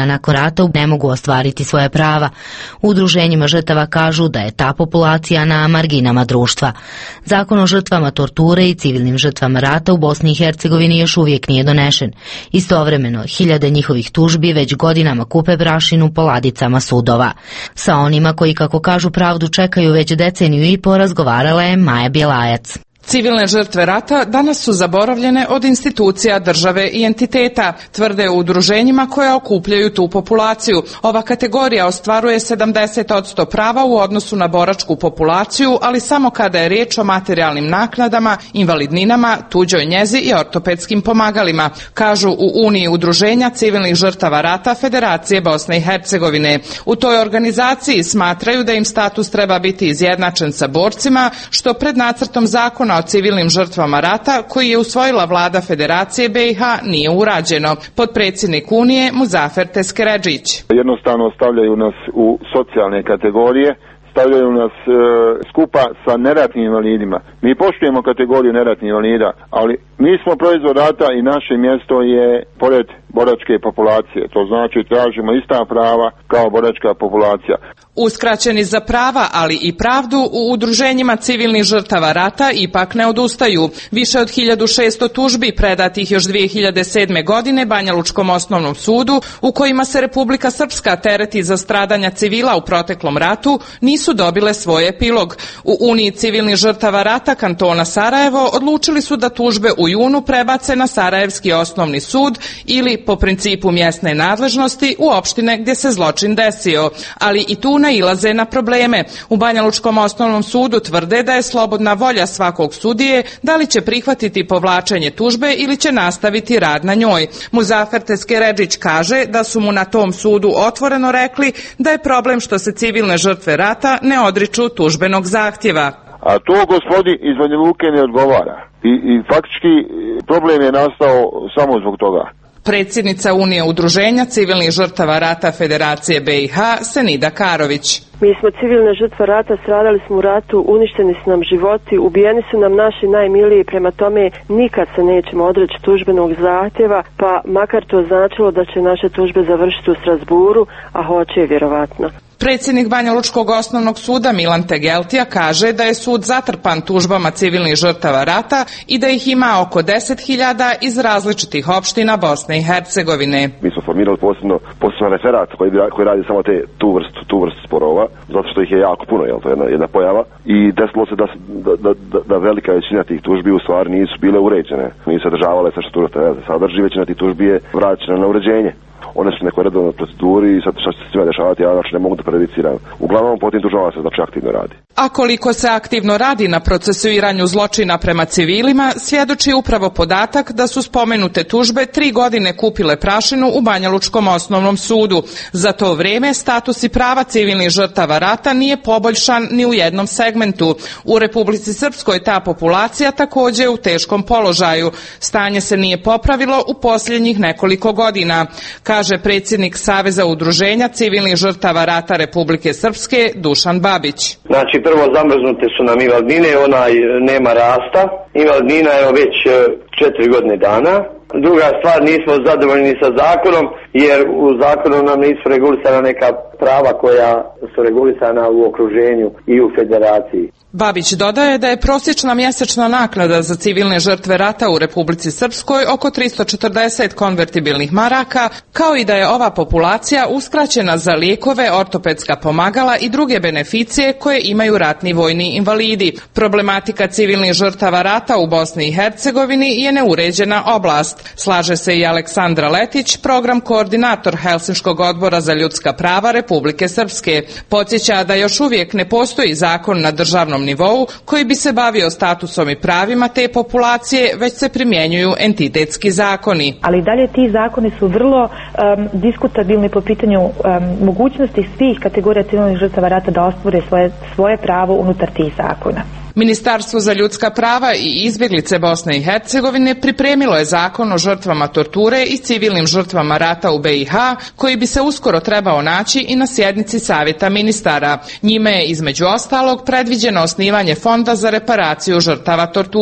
godina nakon rata ne mogu ostvariti svoje prava. U udruženjima žrtava kažu da je ta populacija na marginama društva. Zakon o žrtvama torture i civilnim žrtvama rata u Bosni i Hercegovini još uvijek nije donešen. Istovremeno, hiljade njihovih tužbi već godinama kupe prašinu po ladicama sudova. Sa onima koji, kako kažu, pravdu čekaju već deceniju i po, razgovarala je Maja Bjelajac. Civilne žrtve rata danas su zaboravljene od institucija, države i entiteta, tvrde u udruženjima koja okupljaju tu populaciju. Ova kategorija ostvaruje sedamdeset posto prava u odnosu na boračku populaciju, ali samo kada je riječ o materijalnim naknadama, invalidninama, tuđoj njezi i ortopedskim pomagalima, kažu u Uniji udruženja civilnih žrtava rata Federacije Bosne i Hercegovine. U toj organizaciji smatraju da im status treba biti izjednačen sa borcima, što pred nacrtom zakona o civilnim žrtvama rata, koji je usvojila vlada Federacije B i H, nije urađeno. Potpredsjednik Unije Muzafer Teskeredžić. Jednostavno stavljaju nas u socijalne kategorije, stavljaju nas e, skupa sa neratnim invalidima. Mi poštujemo kategoriju neratnih invalida, ali mi smo proizvod rata i naše mjesto je pored boračke populacije. To znači tražimo ista prava kao boračka populacija. Uskraćeni za prava, ali i pravdu, u udruženjima civilnih žrtava rata ipak ne odustaju. Više od hiljadu šesto tužbi predatih još dvije hiljade sedme. godine Banjalučkom osnovnom sudu, u kojima se Republika Srpska tereti za stradanja civila u proteklom ratu, nisu dobile svoj epilog. U Uniji civilnih žrtava rata kantona Sarajevo odlučili su da tužbe u junu prebace na Sarajevski osnovni sud ili po principu mjesne nadležnosti u opštine gdje se zločin desio, ali i tu nailaze na probleme. U Banjalučkom osnovnom sudu tvrde da je slobodna volja svakog sudije da li će prihvatiti povlačenje tužbe ili će nastaviti rad na njoj. Muzafer Teskeredžić kaže da su mu na tom sudu otvoreno rekli da je problem što se civilne žrtve rata ne odriču tužbenog zahtjeva. A to gospodi iz Banja Luke ne odgovara. I, i faktički problem je nastao samo zbog toga. Predsjednica Unije udruženja civilnih žrtava rata Federacije B i H, Senida Karović. Mi smo civilne žrtve rata, stradali smo u ratu, uništeni su nam životi, ubijeni su nam naši najmiliji, prema tome nikad se nećemo odreći tužbenog zahtjeva, pa makar to značilo da će naše tužbe završiti u Strasburu, a hoće vjerovatno. Predsjednik Banjalučkog osnovnog suda Milan Tegeltija kaže da je sud zatrpan tužbama civilnih žrtava rata i da ih ima oko deset hiljada iz različitih opština Bosne i Hercegovine. Mi smo formirali posebno, posebno referat koji, koji radi samo te, tu vrstu, tu vrstu sporova, zato što ih je jako puno, jel, to je jedna, jedna pojava. I desilo se da, da, da, da velika većina tih tužbi u stvari nisu bile uređene, nisu sadržavale sve što tužba sadrži, većina tih tužbi je vraćena na uređenje. One su nekoj redovnoj proceduri i sad šta će se svima dešavati, ja znači ne mogu da prejudiciram. Uglavnom po tim tužbama se znači aktivno radi. A koliko se aktivno radi na procesuiranju zločina prema civilima, svjedoči upravo podatak da su spomenute tužbe tri godine kupile prašinu u Banjalučkom osnovnom sudu. Za to vrijeme status i prava civilnih žrtava rata nije poboljšan ni u jednom segmentu. U Republici Srpskoj ta populacija također je u teškom položaju. Stanje se nije popravilo u posljednjih nekoliko godina, kaže predsjednik Saveza udruženja civilnih žrtava rata Republike Srpske Dušan Babić. Znači prvo zamrznute su nam invalidnine, onaj nema rasta, invalidnina je već četiri godine dana. Druga stvar, nismo zadovoljni sa zakonom, jer u zakonu nam nisu regulisana neka prava koja su regulisana u okruženju i u federaciji. Babić dodaje da je prosječna mjesečna naknada za civilne žrtve rata u Republici Srpskoj oko tristo četrdeset konvertibilnih maraka, kao i da je ova populacija uskraćena za lijekove, ortopedska pomagala i druge beneficije koje imaju ratni vojni invalidi. Problematika civilnih žrtava rata u Bosni i Hercegovini je neuređena oblast. Slaže se i Aleksandra Letić, program koordinator Helsinškog odbora za ljudska prava Republike Srpske. Podsjeća da još uvijek ne postoji zakon na državnom nivou koji bi se bavio statusom i pravima te populacije, već se primjenjuju entitetski zakoni. Ali dalje ti zakoni su vrlo um, diskutabilni po pitanju um, mogućnosti svih kategorija civilnih žrtava rata da ostvare svoje, svoje pravo unutar tih zakona. Ministarstvo za ljudska prava i izbjeglice Bosne i Hercegovine pripremilo je zakon o žrtvama torture i civilnim žrtvama rata u B i H, koji bi se uskoro trebao naći i na sjednici Savjeta ministara. Njime je između ostalog predviđeno osnivanje fonda za reparaciju žrtava torture.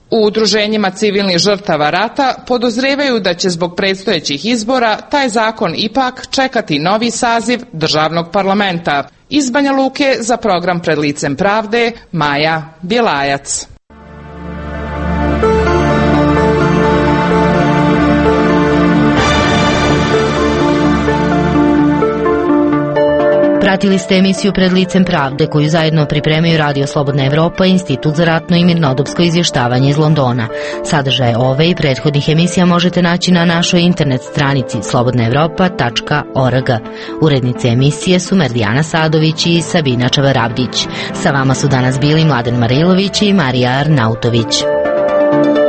U udruženjima civilnih žrtava rata podozrevaju da će zbog predstojećih izbora taj zakon ipak čekati novi saziv državnog parlamenta. Iz Banja Luke za program Pred licem pravde, Maja Bjelajac. Pratili ste emisiju Pred licem pravde koju zajedno pripremaju Radio Slobodna Evropa i Institut za ratno i mirnodopsko izvještavanje iz Londona. Sadržaje ove i prethodnih emisija možete naći na našoj internet stranici slobodna evropa tačka org. Urednice emisije su Merdijana Sadović i Sabina Čavaravdić. Sa vama su danas bili Mladen Marilović i Marija Arnautović.